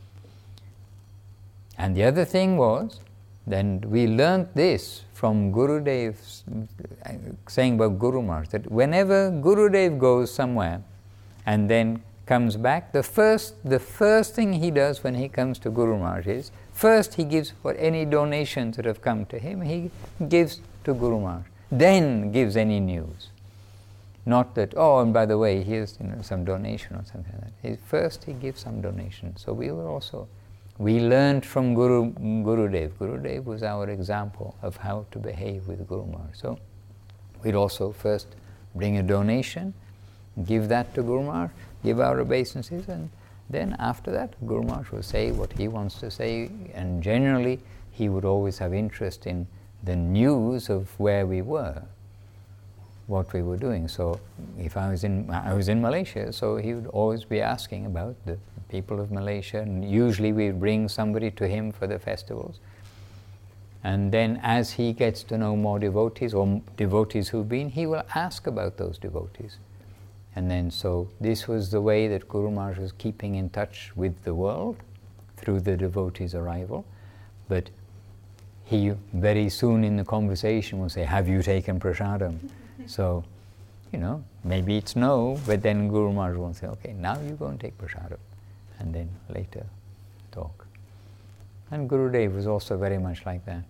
And the other thing was, then we learnt this from Gurudev's uh, saying about Guru Maharaj, that whenever Gurudev goes somewhere and then comes back, the first the first thing he does when he comes to Guru Maharaj is, first he gives for any donations that have come to him, he gives to Guru Maharaj. Then gives any news. Not that, oh, and by the way, here's you know, some donation or something like that. He, first he gives some donation. So we were also, we learned from Guru Gurudev. Gurudev was our example of how to behave with Guru Maharaj. So we'd also first bring a donation, give that to Guru Maharaj, give our obeisances, and then after that, Guru Maharaj will say what he wants to say, and generally he would always have interest in the news of where we were, what we were doing. So if I was in I was in Malaysia, so he would always be asking about the people of Malaysia, and usually we would bring somebody to him for the festivals. And then as he gets to know more devotees, or devotees who've been, he will ask about those devotees. And then so this was the way that Guru Maharaj was keeping in touch with the world through the devotees' arrival. But he very soon in the conversation will say, have you taken prasadam? So, you know, maybe it's no, but then Guru Maharaj will say, okay, now you go and take prasadam. And then later talk. And Gurudev was also very much like that.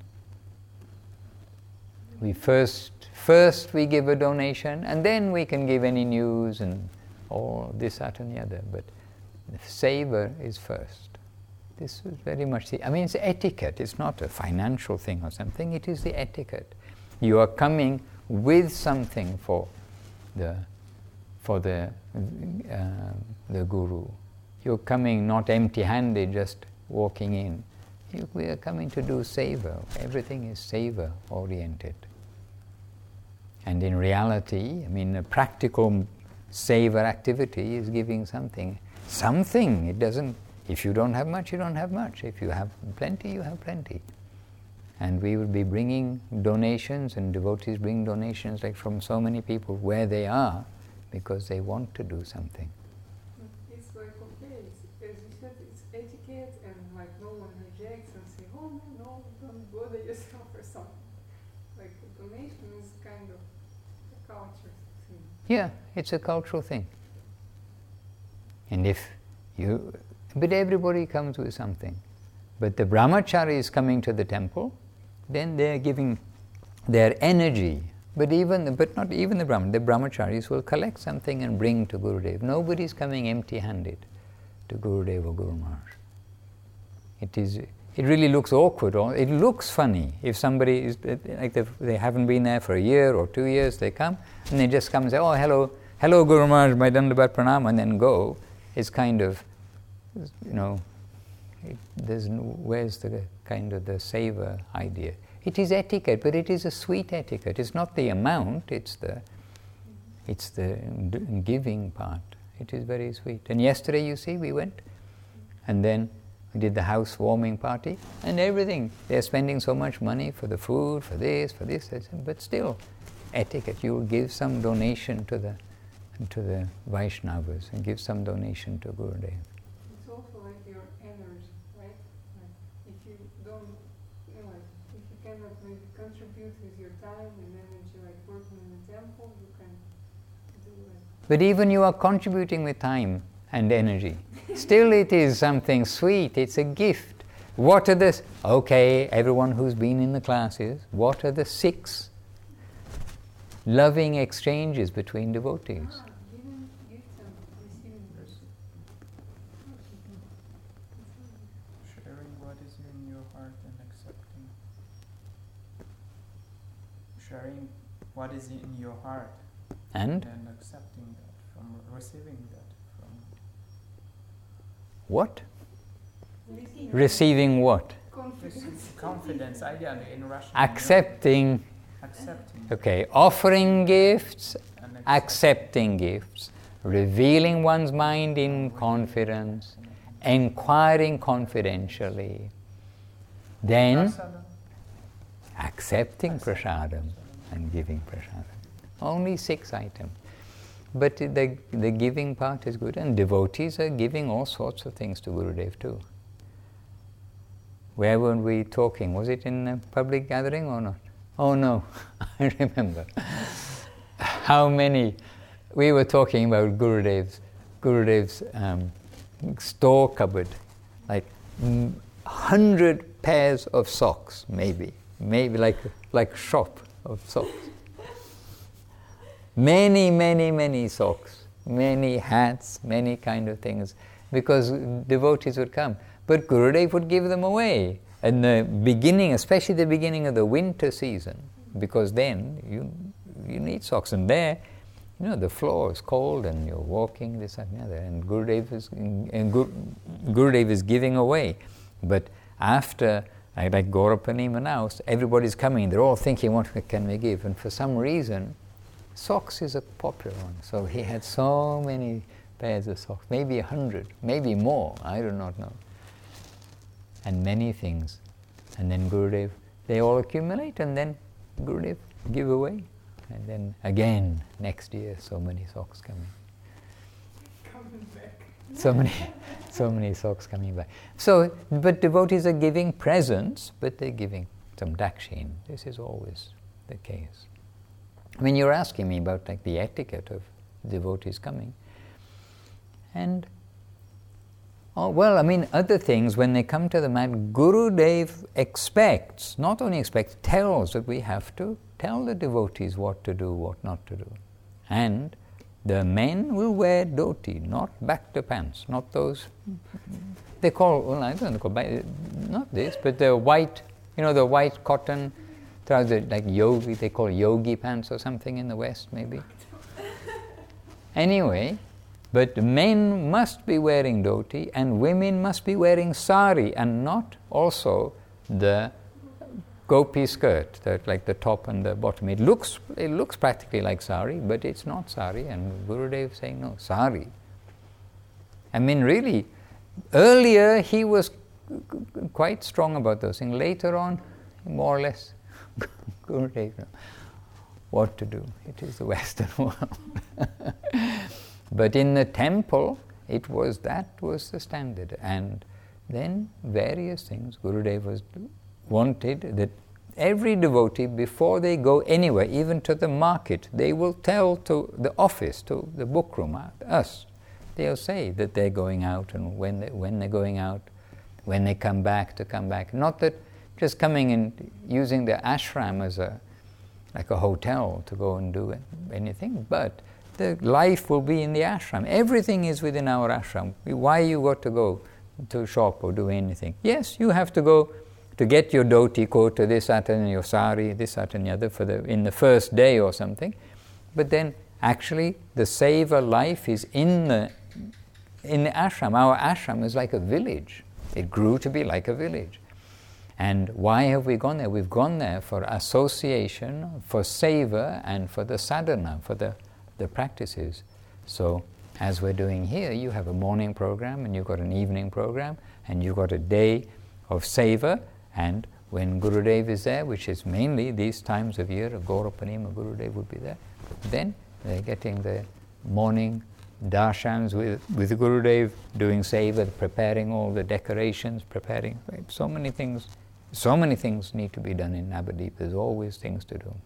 We first, first we give a donation, and then we can give any news and all this, that and the other. But the savor is first. This was very much the, I mean, it's etiquette. It's not a financial thing or something. It is the etiquette. You are coming with something for the, for the, uh, the Guru. You're coming not empty-handed, just walking in. You, we are coming to do seva. Everything is seva-oriented. And in reality, I mean, a practical seva activity is giving something. Something. It doesn't. If you don't have much, you don't have much. If you have plenty, you have plenty. And we would be bringing donations, and devotees bring donations like from so many people where they are, because they want to do something. It's like, okay, it's, as you said, it's etiquette, and like no one rejects and say, oh no, no, don't bother yourself or something. Like a donation is kind of a culture thing. Yeah, it's a cultural thing. And if you, but everybody comes with something. But the brahmacharis coming to the temple, then they are giving their energy. But even, but not even the brahman, the brahmacharis will collect something and bring to Gurudev. Nobody is coming empty-handed to Gurudev or Guru Maharaj. It is, it really looks awkward, or it looks funny if somebody is like they haven't been there for a year or two years. They come and they just come and say, "Oh, hello, hello, Guru Maharaj, my Dandavat Pranam," and then go. It's kind of, you know, it, there's no, where's the kind of the savor idea? It is etiquette, but it is a sweet etiquette. It's not the amount; it's the, it's the d- giving part. It is very sweet. And yesterday, you see, we went, and then we did the housewarming party and everything. They're spending so much money for the food, for this, for this, but still, etiquette. You will give some donation to the to the Vaishnavas and give some donation to Gurudev. It's also like your energy, right? Like if you don't, you know, like if you cannot maybe contribute with your time and energy, like working in the temple, you can do it. But even you are contributing with time and energy. Still it is something sweet, it's a gift. What are the, okay, everyone who's been in the classes, what are the six loving exchanges between devotees? Ah, giving gifts and receiving gifts. Sharing what is in your heart and accepting. Sharing what is in your heart And and accepting that, from receiving that. what? Receiving. Receiving what? Confidence. Confidence, idea in Russian. Accepting, Accepting. okay, offering gifts, And accept- accepting gifts, revealing one's mind in confidence, inquiring confidentially, then Prasada. accepting prasadam and giving prasadam. Only six items. But the, the giving part is good, and devotees are giving all sorts of things to Gurudev too. Where were we talking? Was it in a public gathering or not? Oh no, I remember. How many, we were talking about Gurudev's, Gurudev's um, store cupboard, like mm, hundred pairs of socks, maybe, maybe like like shop of socks. Many, many, many socks, many hats, many kind of things, because devotees would come. But Gurudev would give them away. In the beginning, especially the beginning of the winter season, because then you you need socks. And there, you know, the floor is cold and you're walking, this and the other, and Gurudev is, and Gur, Gurudev is giving away. But after, like, like Gaurapanima now, everybody's coming, they're all thinking, what can we give? And for some reason, socks is a popular one. So he had so many pairs of socks, maybe a hundred, maybe more, I do not know. And many things. And then Gurudev, they all accumulate, and then Gurudev give away. And then again, next year, so many socks coming. Coming back. So many, so many socks coming back. So, but devotees are giving presents, but they're giving some dakshin. This is always the case. I mean, you're asking me about like the etiquette of devotees coming. And, oh, well, I mean, other things, when they come to the mat, Gurudev expects, not only expects, tells that we have to tell the devotees what to do, what not to do. And the men will wear dhoti, not bhakta pants, not those, they call, well, I don't know, not this, but the white, you know, the white cotton trousers, like yogi, they call yogi pants or something in the West, maybe. Anyway, but men must be wearing dhoti and women must be wearing sari, and not also the gopi skirt, that like the top and the bottom. It looks it looks practically like sari, but it's not sari, and Gurudev saying no, sari. I mean, really, earlier he was quite strong about those things. Later on, more or less, Gurudev knows what to do. It is the Western world. But in the temple, it was that was the standard. And then various things. Gurudev was wanted that every devotee, before they go anywhere, even to the market, they will tell to the office, to the book room, us. They'll say that they're going out and when they, when they're going out, when they come back, to come back. Not that just coming and using the ashram as a like a hotel to go and do anything, but the life will be in the ashram. Everything is within our ashram. Why you got to go to shop or do anything. Yes, you have to go to get your dhoti coat or this, that, and your sari, this, that, and the other for the in the first day or something. But then, actually, the seva life is in the in the ashram. Our ashram is like a village. It grew to be like a village. And why have we gone there? We've gone there for association, for seva, and for the sadhana, for the, the practices. So, as we're doing here, you have a morning program, and you've got an evening program, and you've got a day of seva, and when Gurudev is there, which is mainly these times of year, of Gaura Purnima, Gurudev would be there, then they're getting the morning darshans with, with Gurudev, doing seva, preparing all the decorations, preparing, right? So many things. So many things need to be done in Navadip. There's always things to do.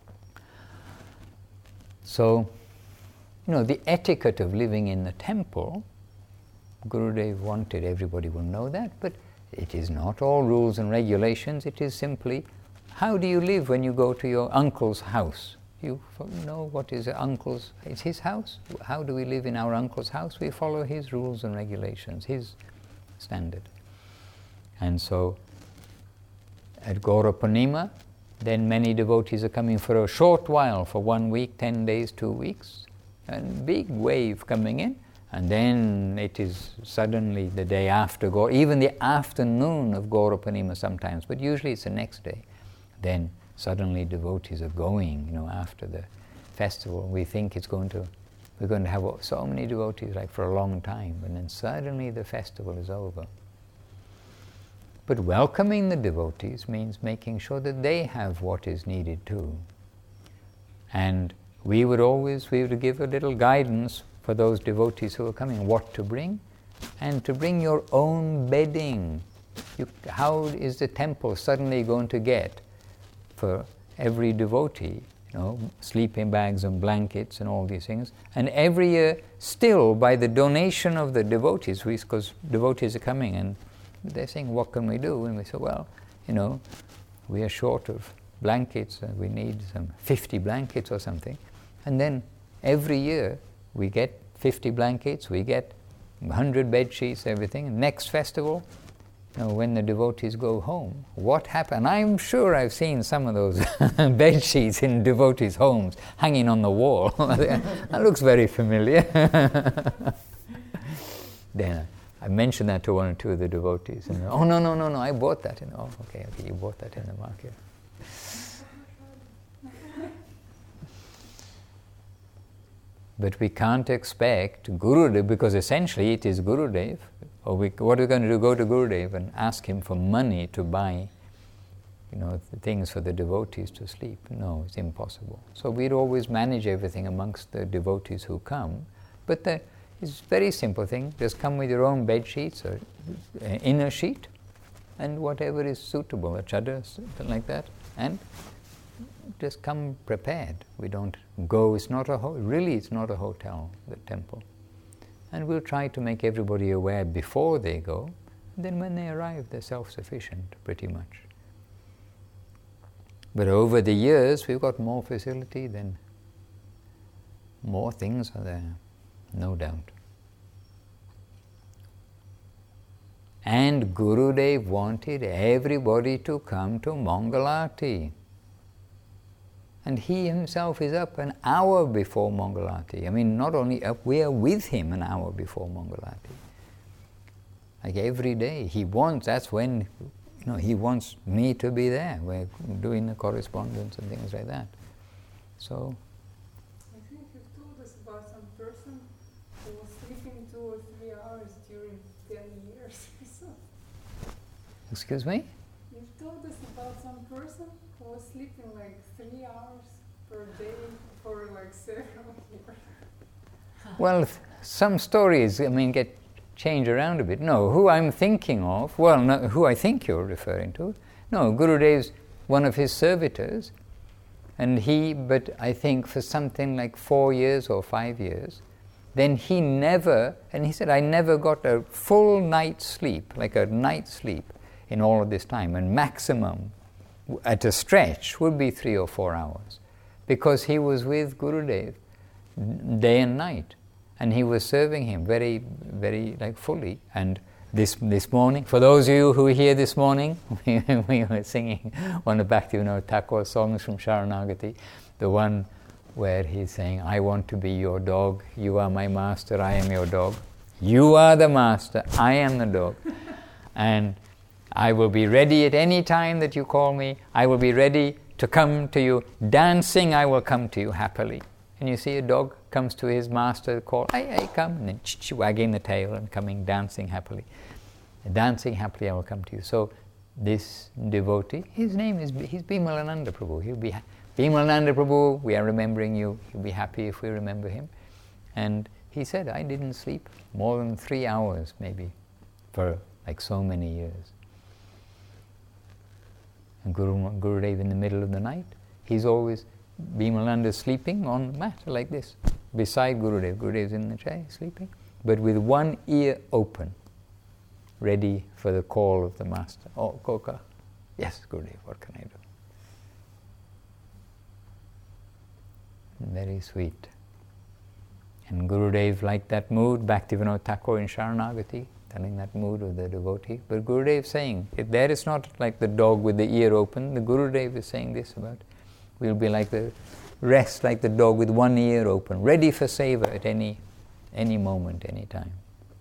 So, you know, the etiquette of living in the temple, Gurudev wanted everybody will know that, but it is not all rules and regulations. It is simply, how do you live when you go to your uncle's house? You know what is your uncle's, it's his house. How do we live in our uncle's house? We follow his rules and regulations, his standard. And so, at Gaura Purnima, then many devotees are coming for a short while, for one week, ten days, two weeks, and big wave coming in, and then it is suddenly the day after Gaura, even the afternoon of Gaura Purnima sometimes, but usually it's the next day. Then suddenly devotees are going, you know, after the festival. We think it's going to, we're going to have so many devotees like for a long time, and then suddenly the festival is over. But welcoming the devotees means making sure that they have what is needed too. And we would always, we would give a little guidance for those devotees who are coming, what to bring, and to bring your own bedding. You, how is the temple suddenly going to get for every devotee, you know, sleeping bags and blankets and all these things? And every year, still by the donation of the devotees, because devotees are coming and they're saying, what can we do? And we say, well, you know, we are short of blankets, and we need some fifty blankets or something. And then every year we get fifty blankets, we get one hundred bed sheets, everything. And next festival, you know, when the devotees go home, what happened? I'm sure I've seen some of those bed sheets in devotees' homes hanging on the wall. That looks very familiar. Then I mentioned that to one or two of the devotees, and oh no no no no, I bought that. And oh okay okay, you bought that in the market. But we can't expect Gurudev, because essentially it is Gurudev. Or we, what are we going to do? Go to Gurudev and ask him for money to buy, you know, the things for the devotees to sleep? No, it's impossible. So we'd always manage everything amongst the devotees who come, but the It's a very simple thing. Just come with your own bed sheets or uh, inner sheet, and whatever is suitable, a chadar, something like that, and just come prepared. We don't go. It's not a ho- really. It's not a hotel. The temple, and we'll try to make everybody aware before they go. And then when they arrive, they're self-sufficient, pretty much. But over the years, we've got more facility. Then more things are there. No doubt. And Gurudev wanted everybody to come to Mangalarti. And he himself is up an hour before Mangalarti. I mean, not only up, we are with him an hour before Mangalarti. Like every day. He wants, that's when, you know, he wants me to be there. We're doing the correspondence and things like that. So, I think you've told us about some person who was sleeping two or three hours during ten years. So excuse me? you've told us about some person who was sleeping like three hours per day for like several years. Well, some stories, I mean, get changed around a bit. No, who I'm thinking of, well, no, who I think you're referring to, no, Gurudev's one of his servitors, and he, but I think for something like four years or five years, then he never, and he said, I never got a full night's sleep, like a night's sleep in all of this time, and maximum at a stretch would be three or four hours, because he was with Gurudev day and night, and he was serving him very, very like fully, and this this morning, for those of you who are here this morning, we, we were singing one of Bhaktivinoda Thakur's songs from Sharanagati, the one where he's saying, I want to be your dog, you are my master, I am your dog. You are the master, I am the dog. And I will be ready at any time that you call me. I will be ready to come to you. Dancing, I will come to you happily. And you see a dog comes to his master, call, hey, hey, come, and then ch-ch, wagging the tail and coming, dancing happily. Dancing happily, I will come to you. So this devotee, his name is, he's Bimalananda Prabhu. He'll be, Bimalananda Prabhu, we are remembering you. He'll be happy if we remember him. And he said, I didn't sleep more than three hours, maybe, for like so many years. And Guru, Gurudev in the middle of the night, he's always, Bimalanda sleeping on the mat like this, beside Gurudev. Gurudev's in the chair, sleeping, but with one ear open, ready for the call of the master. Oh, Koka. Yes, Gurudev, what can I do? Very sweet. And Gurudev liked that mood, Bhaktivinoda Thakur in Sharanagati, telling that mood of the devotee. But Gurudev saying, if there is not like the dog with the ear open, the Gurudev is saying this about, we'll be like the rest, like the dog with one ear open, ready for seva at any, any moment, any time.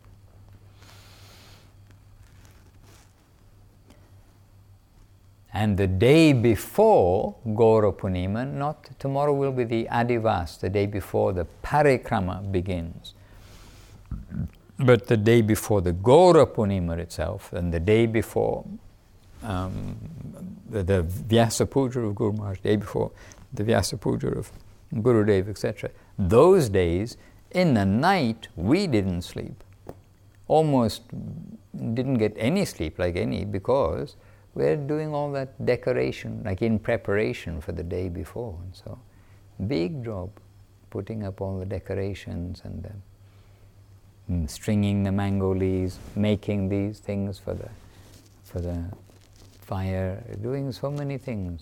And the day before Gaura Purnima, not tomorrow will be the Adivas, the day before the Parikrama begins. But the day before the Gaura Purnima itself, and the day before um, the, the Vyasa Puja of Guru Maharaj, the day before the Vyasa Puja of Gurudev, et cetera. Those days, in the night, we didn't sleep. Almost didn't get any sleep, like any, because we're doing all that decoration, like in preparation for the day before. And so, big job, putting up all the decorations and the stringing the mango leaves, making these things for the for the fire, doing so many things.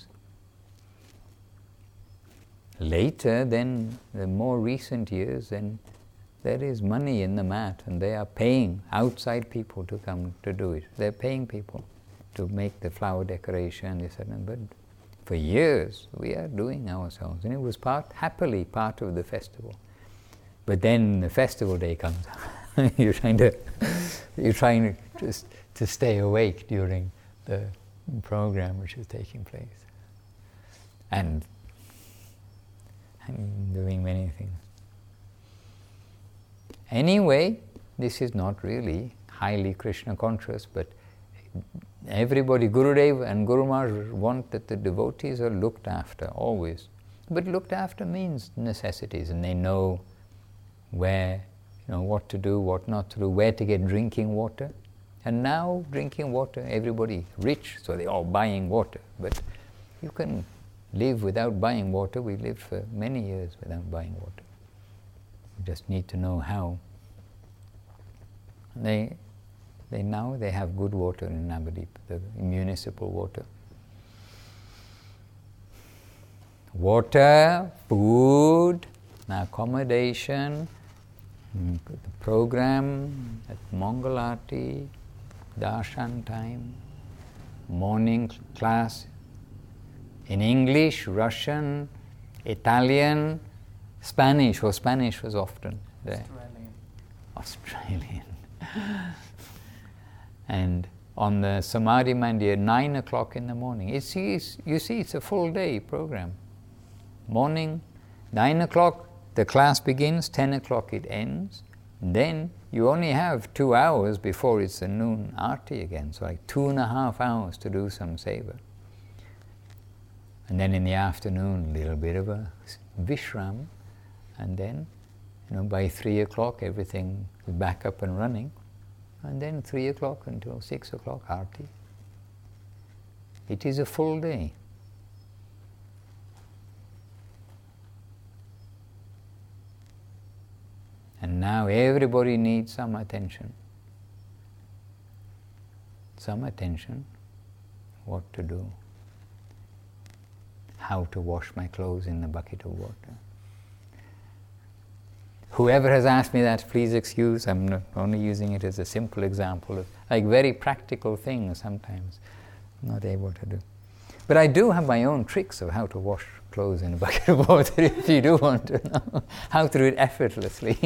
Later, then, the more recent years, then there is money in the mat, and they are paying outside people to come to do it. They're paying people to make the flower decoration, this and that. But for years, we are doing ourselves, and it was part, happily, part of the festival. But then the festival day comes. you're trying to, you're trying to just to stay awake during the program which is taking place, and, and doing many things. Anyway, this is not really highly Krishna conscious, but everybody, Gurudev and Guru Maharaj want that the devotees are looked after always. But looked after means necessities, and they know where, you know, what to do, what not to do, where to get drinking water. And now drinking water, everybody rich, so they're all buying water. But you can live without buying water. We lived for many years without buying water. You just need to know how. They, they now they have good water in Navadip, the municipal water. Water, food, accommodation, the program at Mangalati, darshan time, morning class in English, Russian, Italian, Spanish, or Spanish was often there. Australian. Australian. And on the Samadhi Mandir, nine o'clock in the morning. It's, it's, you see, it's a full day program. Morning, nine o'clock, the class begins, ten o'clock it ends. Then you only have two hours before it's the noon arti again, so like two and a half hours to do some seva. And then in the afternoon, a little bit of a vishram, and then, you know, by three o'clock everything is back up and running, and then three o'clock until six o'clock arti. It is a full day. And now everybody needs some attention. Some attention. What to do. How to wash my clothes in the bucket of water. whoever has asked me that, please excuse, I'm not only using it as a simple example of like very practical things sometimes I'm not able to do. But I do have my own tricks of how to wash clothes in a bucket of water if you do want to know how to do it effortlessly.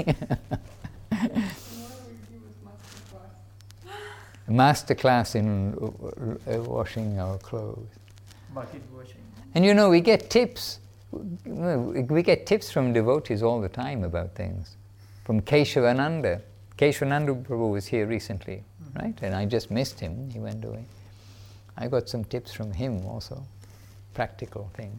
Master class in uh, washing our clothes. Bucket washing. And you know, we get tips. We get tips from devotees all the time about things. From Keshavananda. Keshavananda Prabhu was here recently, mm-hmm. right? And I just missed him. He went away. I got some tips from him also. Practical things.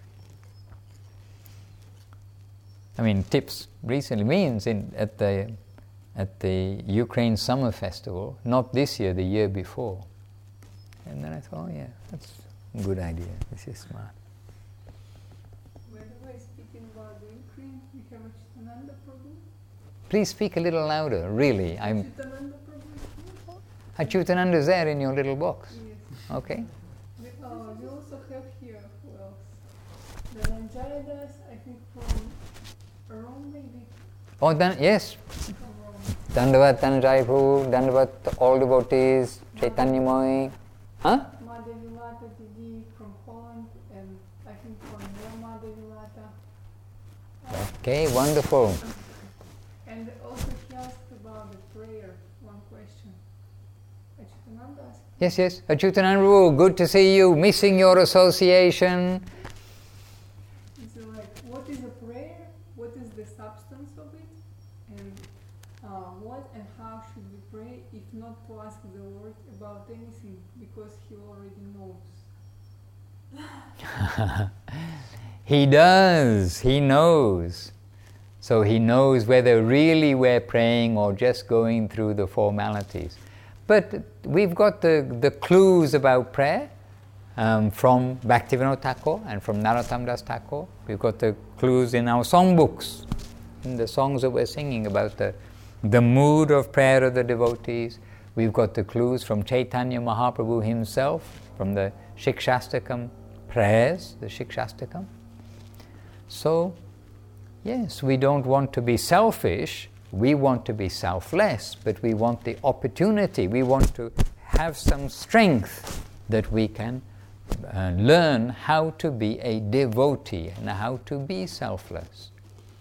I mean, tips recently means in at the at the Ukraine Summer Festival, not this year, the year before. And then I thought, oh yeah, that's a good idea. This is smart. By the way, speaking about the Ukraine, we have Achyutananda Prabhu. Please speak a little louder, really. I'm Achyutananda Prabhu is here. Achyutananda is there in your little box. Yes. Okay. We, uh, we also have here, who else? The Nanjayadas, I think from Rome maybe. Oh, then, yes. From Rome. Dandavat Dhananjaya Prabhu, Dandavat all devotees, Chaitanya Moy. Huh? Mother Vilata Didi from Poland, and I think from your Mother Vilata. Uh, Okay, wonderful. and also he asked about the prayer, one question. Achyutananda asked. Yes, yes. Achyutananda Prabhu, good to see you. Missing your association. It's like, what is a prayer? What is the substance of it? And uh, what and how should we pray if not to ask the Lord about anything because He already knows? He does. He knows. So he knows whether really we're praying or just going through the formalities. But we've got the, the clues about prayer um, from Bhaktivinoda Thakur and from Narottam Das Thakur. We've got the clues in our songbooks, in the songs that we're singing about the, the mood of prayer of the devotees. We've got the clues from Chaitanya Mahaprabhu himself, from the Shikshastakam prayers, the Shikshastakam. So, yes, we don't want to be selfish, we want to be selfless, but we want the opportunity, we want to have some strength that we can uh, learn how to be a devotee and how to be selfless.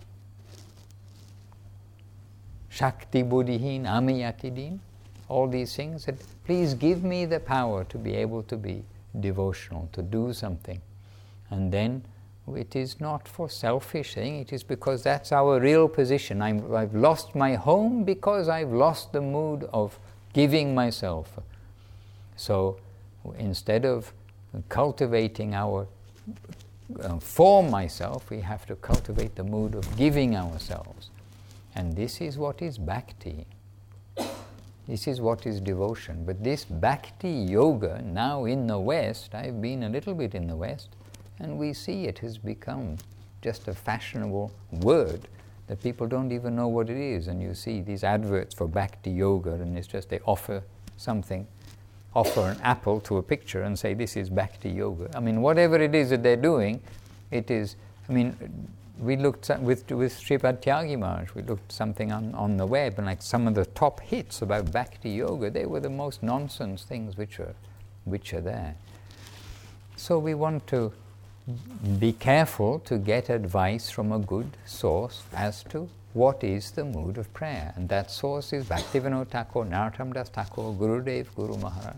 Shakti Buddhihin, Amiyatidin, all these things, that please give me the power to be able to be devotional, to do something. And then it is not for selfish thing, it is because that's our real position. I'm, I've lost my home because I've lost the mood of giving myself. So instead of cultivating our uh, for myself, we have to cultivate the mood of giving ourselves. And this is what is bhakti. This is what is devotion. But this bhakti yoga, now in the West, I've been a little bit in the West, and we see it has become just a fashionable word that people don't even know what it is. And you see these adverts for Bhakti Yoga, and it's just they offer something, offer an apple to a picture and say, this is Bhakti Yoga. I mean, whatever it is that they're doing, it is, I mean, we looked with with Sripad Tyagi Maharaj, we looked something on, on the web, and like some of the top hits about Bhakti Yoga, they were the most nonsense things which are, which are there. So we want to be careful to get advice from a good source as to what is the mood of prayer. And that source is Bhaktivinoda Thakur, Narottam Das Thakur, Gurudev, Guru Maharaj.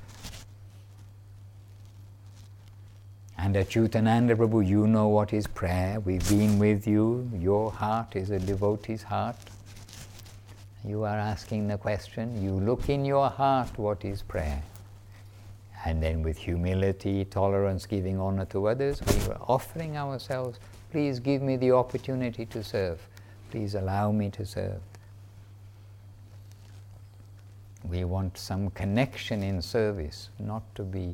And Achyutananda Prabhu, you know what is prayer. We've been with you. Your heart is a devotee's heart. You are asking the question. You look in your heart, what is prayer? And then with humility, tolerance, giving honor to others, we are offering ourselves, please give me the opportunity to serve. Please allow me to serve. We want some connection in service, not to be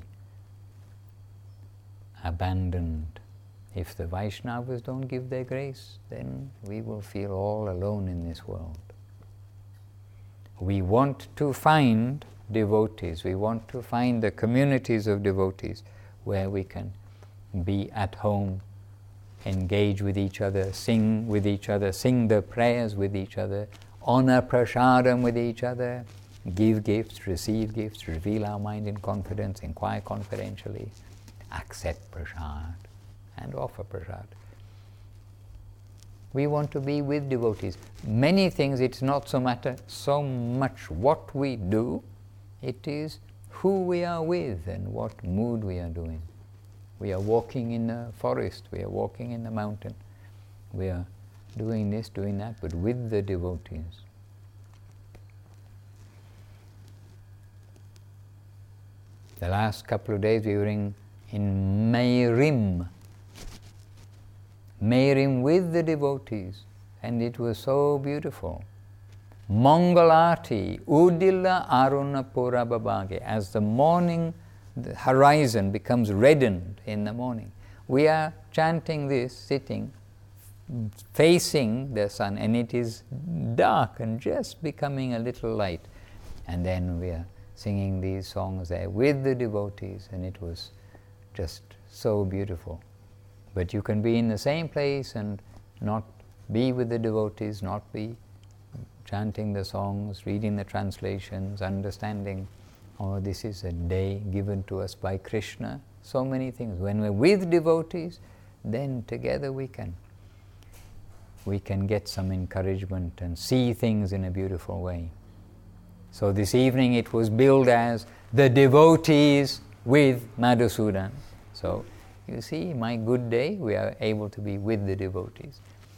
abandoned. If the Vaishnavas don't give their grace, then we will feel all alone in this world. We want to find devotees. We want to find the communities of devotees where we can be at home engage with each other, sing with each other, sing the prayers with each other, honor prasadam with each other, give gifts, receive gifts, reveal our mind in confidence, inquire confidentially, accept prasad, and offer prasad. We want to be with devotees. Many things, it's not so matter so much what we do, it is who we are with and what mood we are doing. We are walking in the forest, we are walking in the mountain, we are doing this, doing that, but with the devotees. The last couple of days we were in, in Meirim, Meirim with the devotees, and it was so beautiful. Mangalati, Udilla Aruna Pura Babage, as the morning, the horizon becomes reddened in the morning. We are chanting this, sitting, facing the sun, and it is dark and just becoming a little light. And then we are singing these songs there with the devotees, and it was just so beautiful. But you can be in the same place and not be with the devotees, not be chanting the songs, reading the translations, understanding, oh, this is a day given to us by Krishna. So many things. When we're with devotees, then together we can we can get some encouragement and see things in a beautiful way. So this evening it was billed as the devotees with Madhusudan. So you see, my good day, we are able to be with the devotees.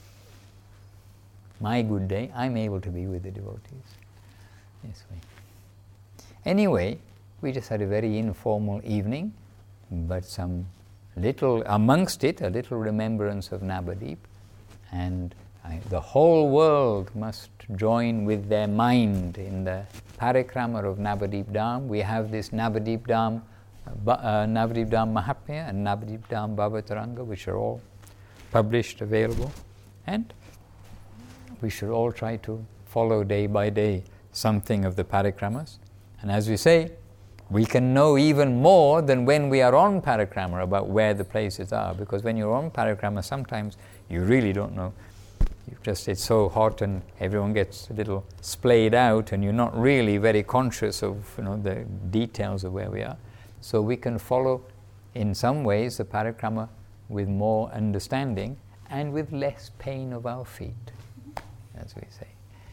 My good day, I'm able to be with the devotees. This way. Anyway, we just had a very informal evening, but some little, amongst it, a little remembrance of Navadip. And I, the whole world must join with their mind in the parikrama of Navadip Dham. We have this Navadip Dham, uh, uh, Navadip Dham Mahatmya and Navadip Dham Bhavataranga, which are all published, available. And we should all try to follow day by day something of the parikramas. And as we say, we can know even more than when we are on parikrama about where the places are, because when you're on parikrama, sometimes you really don't know. You just, it's so hot and everyone gets a little splayed out and you're not really very conscious of, you know, the details of where we are. So we can follow in some ways the parikrama with more understanding and with less pain of our feet, as we say.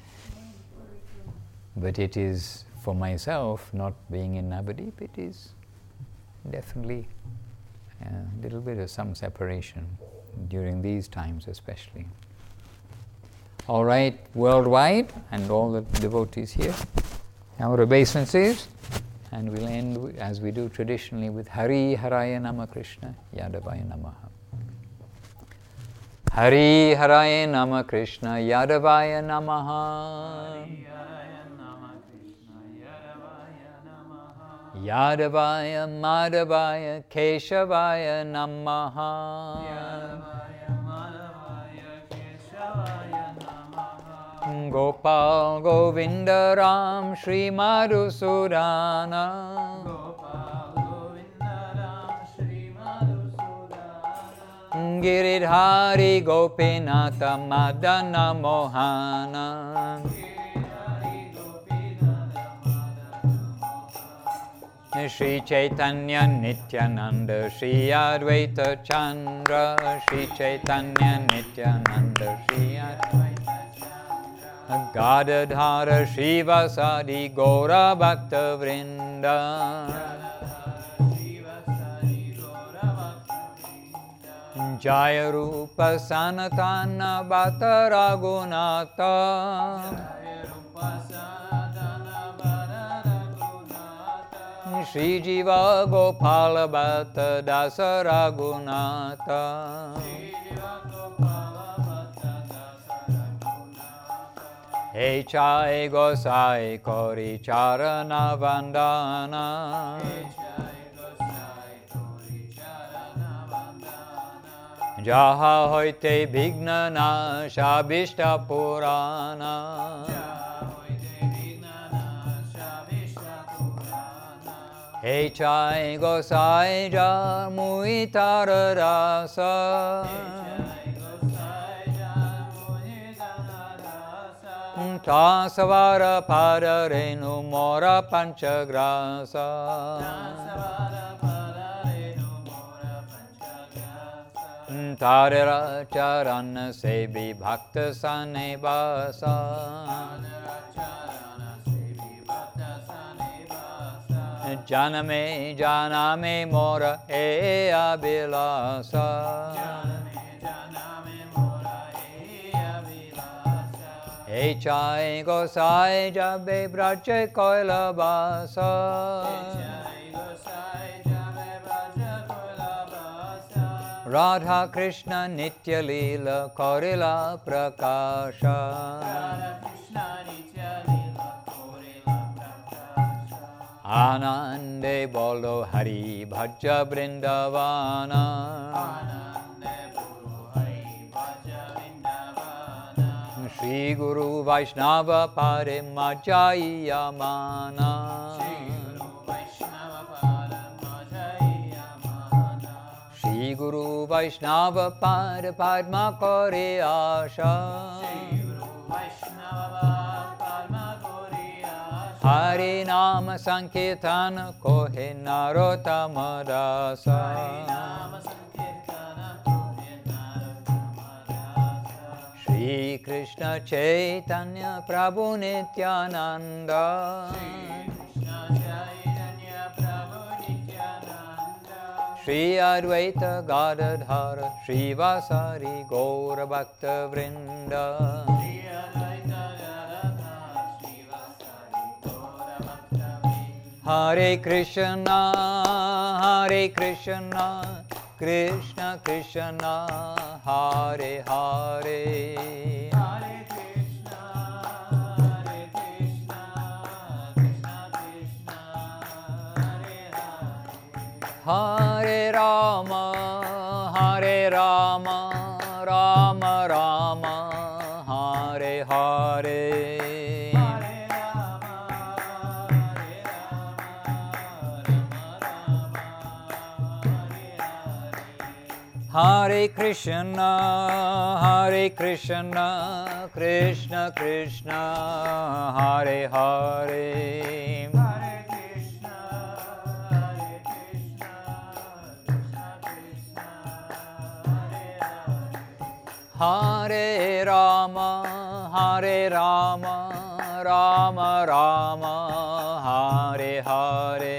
But it is, for myself, not being in Navadip, it is definitely a little bit of some separation during these times especially. All right, worldwide, and all the devotees here, our obeisances, and we'll end, as we do traditionally, with Hari Haraya Nama Krishna Yadavaya Namaha. Hari Haraya Nama Krishna Yadavaya Namaha. Yadavaya Madhavaya Keshavaya Namaha. Gopal Govinda Ram Shri Madhusudana. Giridhari Gopinatha Madana Mohana. Shri Chaitanya Nityananda Shri Advaita Chandra. Shri Chaitanya Nityananda Shri Advaita Chandra. Gadadhara Shivasadi Gaura Bhakta Vrinda. Jaya Rupa Sanatana Bhatta Raghunatha. Shri Jiva Gopala Bhatta Dasa Raghunatha. Echai Gosai Kori Charana Vandana. Jaha Hoite Bhignana Shabishta Purana. Echai gosai ja mui tararasa Tasavara padarenu mora panchagrasa Tarara charana sebi bhakta sanebasa Janame janame mora e abhilasa Echai gosai jabe braje koila basa Radha Krishna Nitya Leela Korila Prakasha Anande bolo Hari Bhaja Vrindavana Shri Guru Vaishnava Pare Majaya Mana Shri Guru Vaishnava Pare Padma Kore Asha Hari Nama Sankirtana Kohe Narottama Dasa Shri Krishna Chaitanya Prabhu Nityananda Shri Advaita Gadadhara Shri Vasari Gaura Bhakta Vrinda Hare Krishna Hare Krishna Krishna Krishna Hare Hare Hare Krishna Hare Krishna Krishna Krishna Hare Hare Hare Rama Hare Rama Rama Rama Hare Hare Hare Krishna, Hare Krishna, Krishna Krishna, Hare Hare. Hare Krishna, Hare Krishna, Krishna Krishna, Hare Hare. Hare Rama, Hare Rama, Rama Rama, Hare Hare.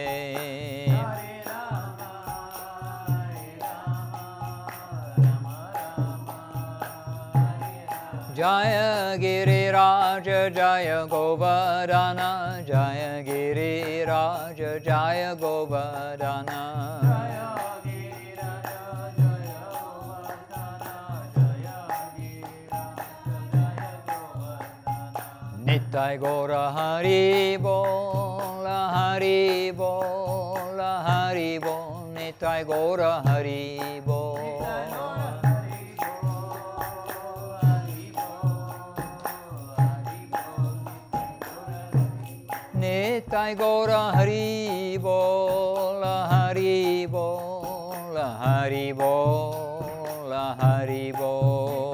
Jaya Giriraja Jaya Govardhana Jaya Giriraja Jaya Govardhana Jaya Giriraja Jaya Govardhana Jaya Giriraja Jaya Govardhana Nittai Gora Hari Bol Hari Bol Hari Bol Nittai Gora Hari Bol Nittai Gora Hari Bol, Hari Bol, Hari Bol, Hari Bol.